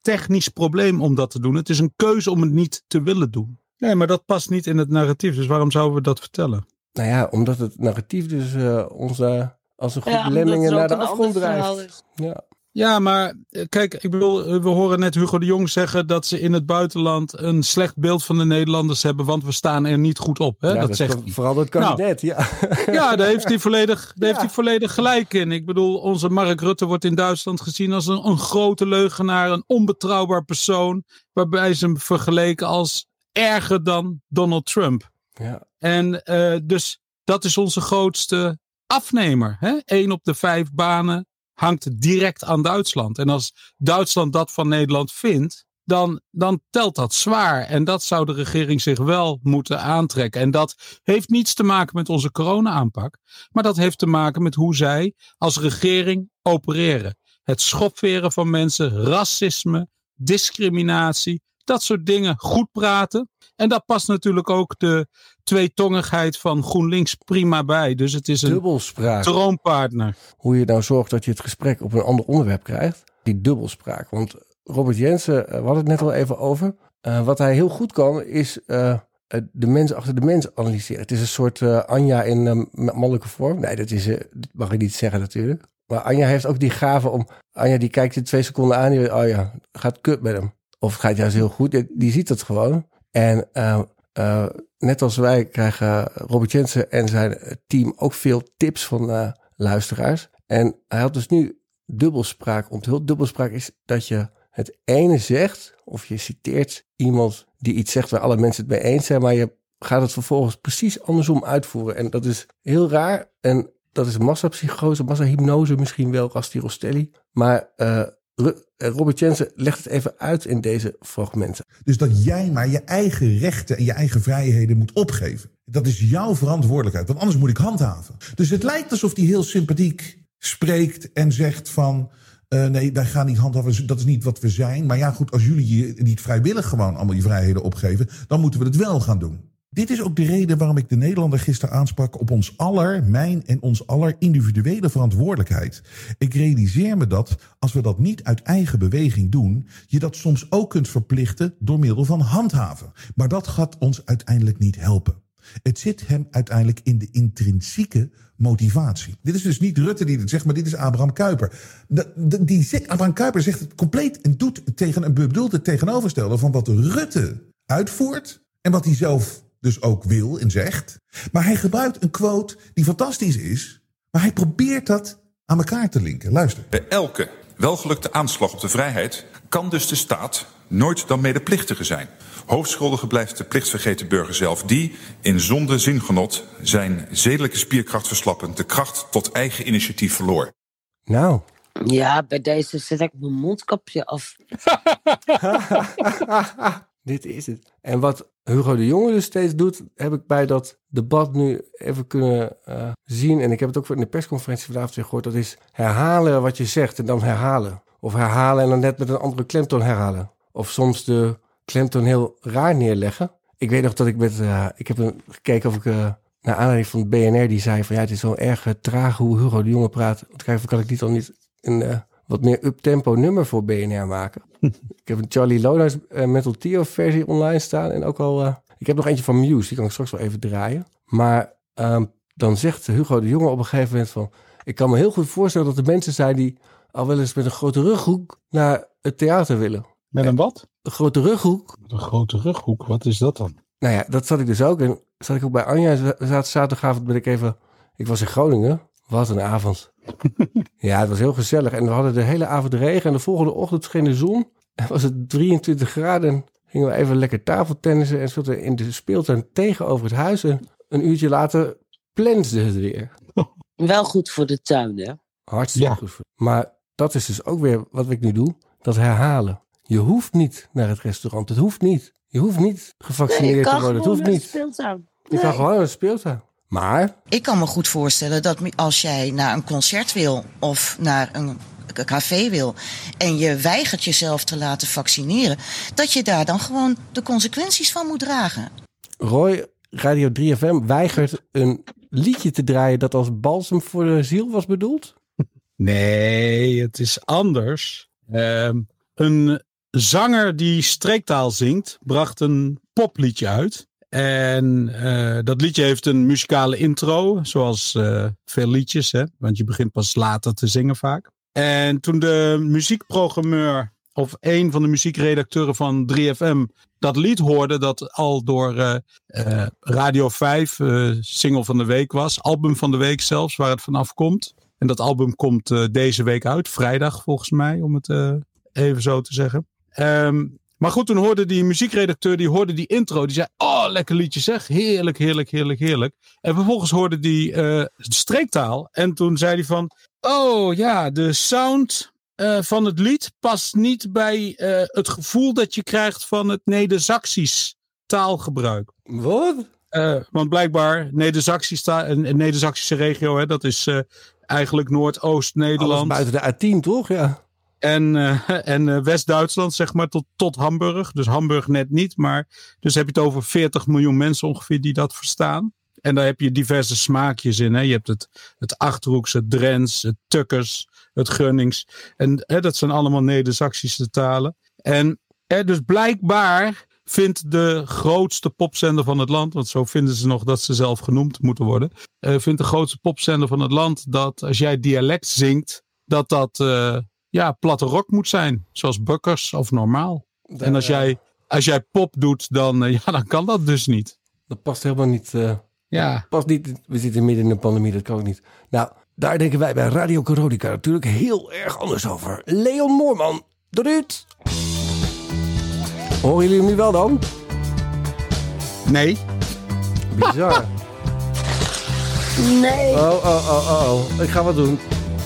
technisch probleem om dat te doen. Het is een keuze om het niet te willen doen. Nee, maar dat past niet in het narratief. Dus waarom zouden we dat vertellen? Nou ja, omdat het narratief dus ons als een groep lemmingen naar de afgrond drijft. Ja, maar kijk, ik bedoel, we horen net Hugo de Jong zeggen dat ze in het buitenland een slecht beeld van de Nederlanders hebben, want we staan er niet goed op. Hè? Ja, dat zegt hij. Vooral het kabinet, Ja, daar heeft hij volledig gelijk in. Ik bedoel, onze Mark Rutte wordt in Duitsland gezien als een grote leugenaar, een onbetrouwbaar persoon, waarbij ze hem vergeleken als erger dan Donald Trump. Ja. En dus dat is onze grootste afnemer. Hè? 1 op de 5 banen hangt direct aan Duitsland. En als Duitsland dat van Nederland vindt, dan telt dat zwaar. En dat zou de regering zich wel moeten aantrekken. En dat heeft niets te maken met onze corona-aanpak. Maar dat heeft te maken met hoe zij als regering opereren. Het schofferen van mensen, racisme, discriminatie, dat soort dingen goed praten. En daar past natuurlijk ook de tweetongigheid van GroenLinks prima bij. Dus het is een dubbelspraak. Droompartner. Hoe je nou zorgt dat je het gesprek op een ander onderwerp krijgt. Die dubbelspraak. Want Robert Jensen, we hadden het net al even over. Wat hij heel goed kan is de mens achter de mens analyseren. Het is een soort Anja in mannelijke vorm. Nee, dat mag ik niet zeggen natuurlijk. Maar Anja heeft ook die gave om... Anja die kijkt je 2 seconden aan. Die, oh ja, gaat kut met hem. Of het gaat juist heel goed. Die ziet het gewoon. En net als wij krijgen Robert Jensen en zijn team ook veel tips van luisteraars. En hij had dus nu dubbelspraak onthuld. Dubbelspraak is dat je het ene zegt, of je citeert iemand die iets zegt waar alle mensen het mee eens zijn, maar je gaat het vervolgens precies andersom uitvoeren. En dat is heel raar. En dat is massapsychose, massahypnose misschien wel, Rasti Rostelli. Maar Robert Jensen legt het even uit in deze fragmenten. Dus dat jij maar je eigen rechten en je eigen vrijheden moet opgeven. Dat is jouw verantwoordelijkheid, want anders moet ik handhaven. Dus het lijkt alsof hij heel sympathiek spreekt en zegt van... nee, wij gaan niet handhaven, dat is niet wat we zijn. Maar ja, goed, als jullie niet vrijwillig gewoon allemaal je vrijheden opgeven, dan moeten we het wel gaan doen. Dit is ook de reden waarom ik de Nederlander gisteren aansprak op ons aller, mijn en ons aller individuele verantwoordelijkheid. Ik realiseer me dat als we dat niet uit eigen beweging doen, je dat soms ook kunt verplichten door middel van handhaven. Maar dat gaat ons uiteindelijk niet helpen. Het zit hem uiteindelijk in de intrinsieke motivatie. Dit is dus niet Rutte die het zegt, maar dit is Abraham Kuyper. Abraham Kuyper zegt het compleet en bedoelt het tegenovergestelde van wat Rutte uitvoert en wat hij zelf dus ook wil en zegt. Maar hij gebruikt een quote die fantastisch is, maar hij probeert dat aan elkaar te linken. Luister. Bij elke welgelukte aanslag op de vrijheid kan dus de staat nooit dan medeplichtige zijn. Hoofdschuldige blijft de plichtvergeten burger zelf die, in zonde zingenot, zijn zedelijke spierkracht verslappend, de kracht tot eigen initiatief verloor. Nou. Ja, bij deze zet ik mijn mondkapje af. Dit is het. En wat Hugo de Jonge dus steeds doet, heb ik bij dat debat nu even kunnen zien. En ik heb het ook in de persconferentie vanavond weer gehoord. Dat is herhalen wat je zegt en dan herhalen. Of herhalen en dan net met een andere klemtoon herhalen. Of soms de klemtoon heel raar neerleggen. Ik weet nog dat ik ik heb gekeken of ik naar aanleiding van de BNR die zei van ja, het is zo erg traag hoe Hugo de Jonge praat. Want kijk, kan ik niet al niet een wat meer up-tempo nummer voor BNR maken. Ik heb een Charlie Lonas Mental Theo versie online staan. En ook al, ik heb nog eentje van Muse, die kan ik straks wel even draaien. Maar dan zegt Hugo de Jonge op een gegeven moment van... Ik kan me heel goed voorstellen dat er mensen zijn die al wel eens met een grote rughoek naar het theater willen. Met een wat? Een grote rughoek. Een grote rughoek, wat is dat dan? Nou ja, dat zat ik dus ook. En zat ik ook bij Anja. Zaterdagavond ik was in Groningen. Wat een avond. Ja, het was heel gezellig. En we hadden de hele avond regen. En de volgende ochtend scheen de zon. En was het 23 graden. En gingen we even lekker tafeltennissen. En zaten in de speeltuin tegenover het huis. En een uurtje later plensde het weer. Wel goed voor de tuin, hè? Hartstikke goed. Maar dat is dus ook weer wat ik nu doe. Dat herhalen. Je hoeft niet naar het restaurant. Het hoeft niet. Je hoeft niet gevaccineerd te worden. Het hoeft niet. Je kan gewoon naar de speeltuin. Maar ik kan me goed voorstellen dat als jij naar een concert wil of naar een café wil en je weigert jezelf te laten vaccineren, dat je daar dan gewoon de consequenties van moet dragen. Roy, Radio 3FM weigert een liedje te draaien dat als balsem voor de ziel was bedoeld? Nee, het is anders. Een zanger die streektaal zingt, bracht een popliedje uit. En dat liedje heeft een muzikale intro, zoals veel liedjes, hè? Want je begint pas later te zingen vaak. En toen de muziekprogrammeur of een van de muziekredacteuren van 3FM dat lied hoorde, dat al door Radio 5 single van de week was, album van de week zelfs, waar het vanaf komt. En dat album komt deze week uit, vrijdag volgens mij, om het even zo te zeggen. Maar goed, toen hoorde die muziekredacteur, die hoorde die intro. Die zei, oh, lekker liedje zeg. Heerlijk, heerlijk, heerlijk, heerlijk. En vervolgens hoorde die streektaal. En toen zei hij van, oh ja, de sound van het lied past niet bij het gevoel dat je krijgt van het Neder-Saxisch taalgebruik. Wat? Want blijkbaar, een Neder-Saxische regio, hè, dat is eigenlijk Noordoost-Nederland. Alles buiten de A10, toch? Ja. En West-Duitsland, zeg maar, tot Hamburg. Dus Hamburg net niet, maar dus heb je het over 40 miljoen mensen ongeveer die dat verstaan. En daar heb je diverse smaakjes in. Hè. Je hebt het Achterhoeks, het Drents, het Tukkers, het Gunnings. En dat zijn allemaal Neder-Saxische talen. En dus blijkbaar vindt de grootste popzender van het land, want zo vinden ze nog dat ze zelf genoemd moeten worden, vindt de grootste popzender van het land dat als jij dialect zingt, dat platte rock moet zijn. Zoals Bukkers of normaal. En als jij pop doet, dan kan dat dus niet. Dat past helemaal niet. Past niet. We zitten midden in een pandemie, dat kan ook niet. Nou, daar denken wij bij Radio Coronica natuurlijk heel erg anders over. Leon Moorman, de Ruud. Horen jullie hem nu wel dan? Nee. Bizar. Nee. Oh. Ik ga wat doen.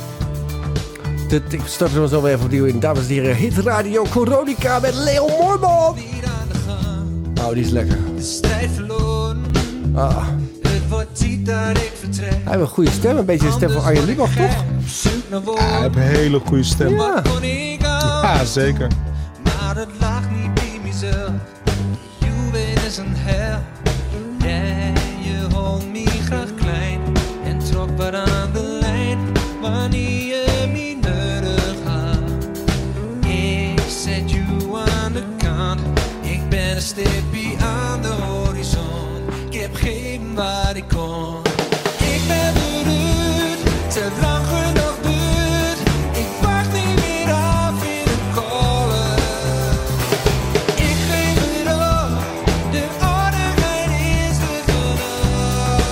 Ik start er zo weer even opnieuw in. Dames en heren, Hit Radio Coronica met Leon Moorman. Oh, die is lekker. De strijd verloren. Het wordt tijd dat ik vertrek. Hij heeft een goede stem. Een beetje de stem van Arjen Lubach, toch? Hij heeft een hele goede stem. Ja, zeker. Maar het lag niet bij mezelf. Je weet is een hel. Ja, je houdt me graag klein. En trok wat aan de lijn. Wanneer je me nodig had. Ik zet je aan de kant. Ik ben een stipje aan de horizon. Ik heb geen waar ik kon. Ik ben beruid. Te lang genoeg duurt. Ik wacht niet meer af in de kolen. Ik geef het op. De aardigheid is er vanaf.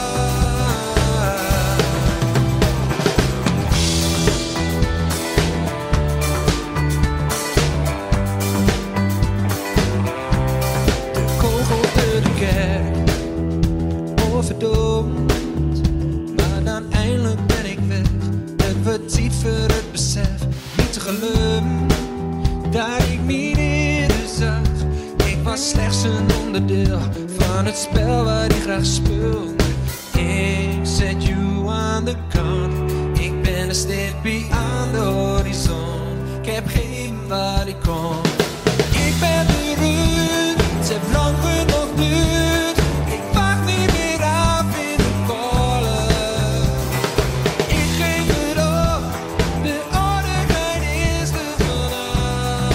De kogel door de kerk. Overdoomd. Maar dan eindelijk ben ik weg. Het wordt tijd voor het besef. Niet te geloven dat ik niet eerder zag. Ik was slechts een onderdeel van het spel waar ik graag speelde. Ik zet je aan de kant. Ik ben een stipje aan de horizon. Ik heb geen waar ik kon. Ik ben beruid. Het heeft lang genoeg duurt. Ik wacht niet meer af in de kolen. Ik geef het op. De aardigheid is er vanaf.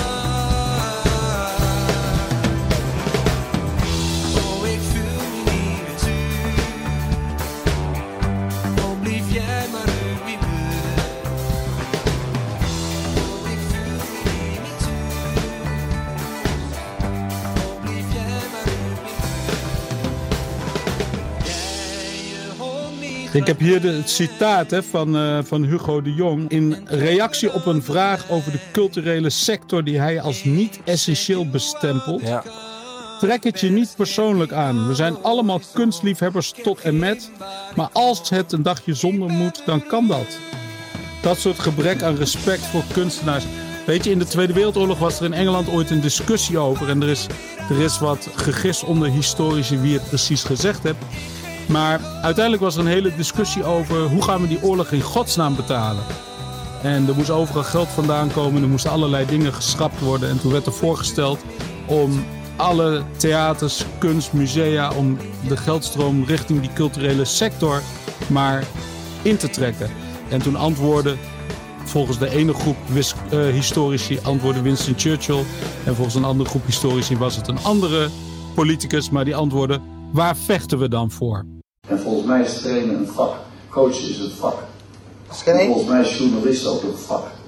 Oh, ik voel me niet meer thuis. Oh, blijf jij maar uit mijn buurt. Oh, ik voel me niet meer thuis. Oh, blijf jij maar uit mijn buurt. Ik heb hier het citaat van Hugo de Jong. In reactie op een vraag over de culturele sector die hij als niet essentieel bestempelt. Ja. Trek het je niet persoonlijk aan. We zijn allemaal kunstliefhebbers tot en met. Maar als het een dagje zonder moet, dan kan dat. Dat soort gebrek aan respect voor kunstenaars. Weet je, in de Tweede Wereldoorlog was er in Engeland ooit een discussie over. En er is wat gegis onder historici wie het precies gezegd heeft. Maar uiteindelijk was er een hele discussie over hoe gaan we die oorlog in godsnaam betalen. En er moest overal geld vandaan komen. Er moesten allerlei dingen geschrapt worden. En toen werd er voorgesteld om alle theaters, kunst, musea, om de geldstroom richting die culturele sector maar in te trekken. En toen antwoordde Volgens de ene groep historici antwoordde Winston Churchill. En volgens een andere groep historici was het een andere politicus. Maar die antwoordde, waar vechten we dan voor? En volgens mij is trainen een vak. Coachen is een vak. En volgens mij is journalist ook een vak.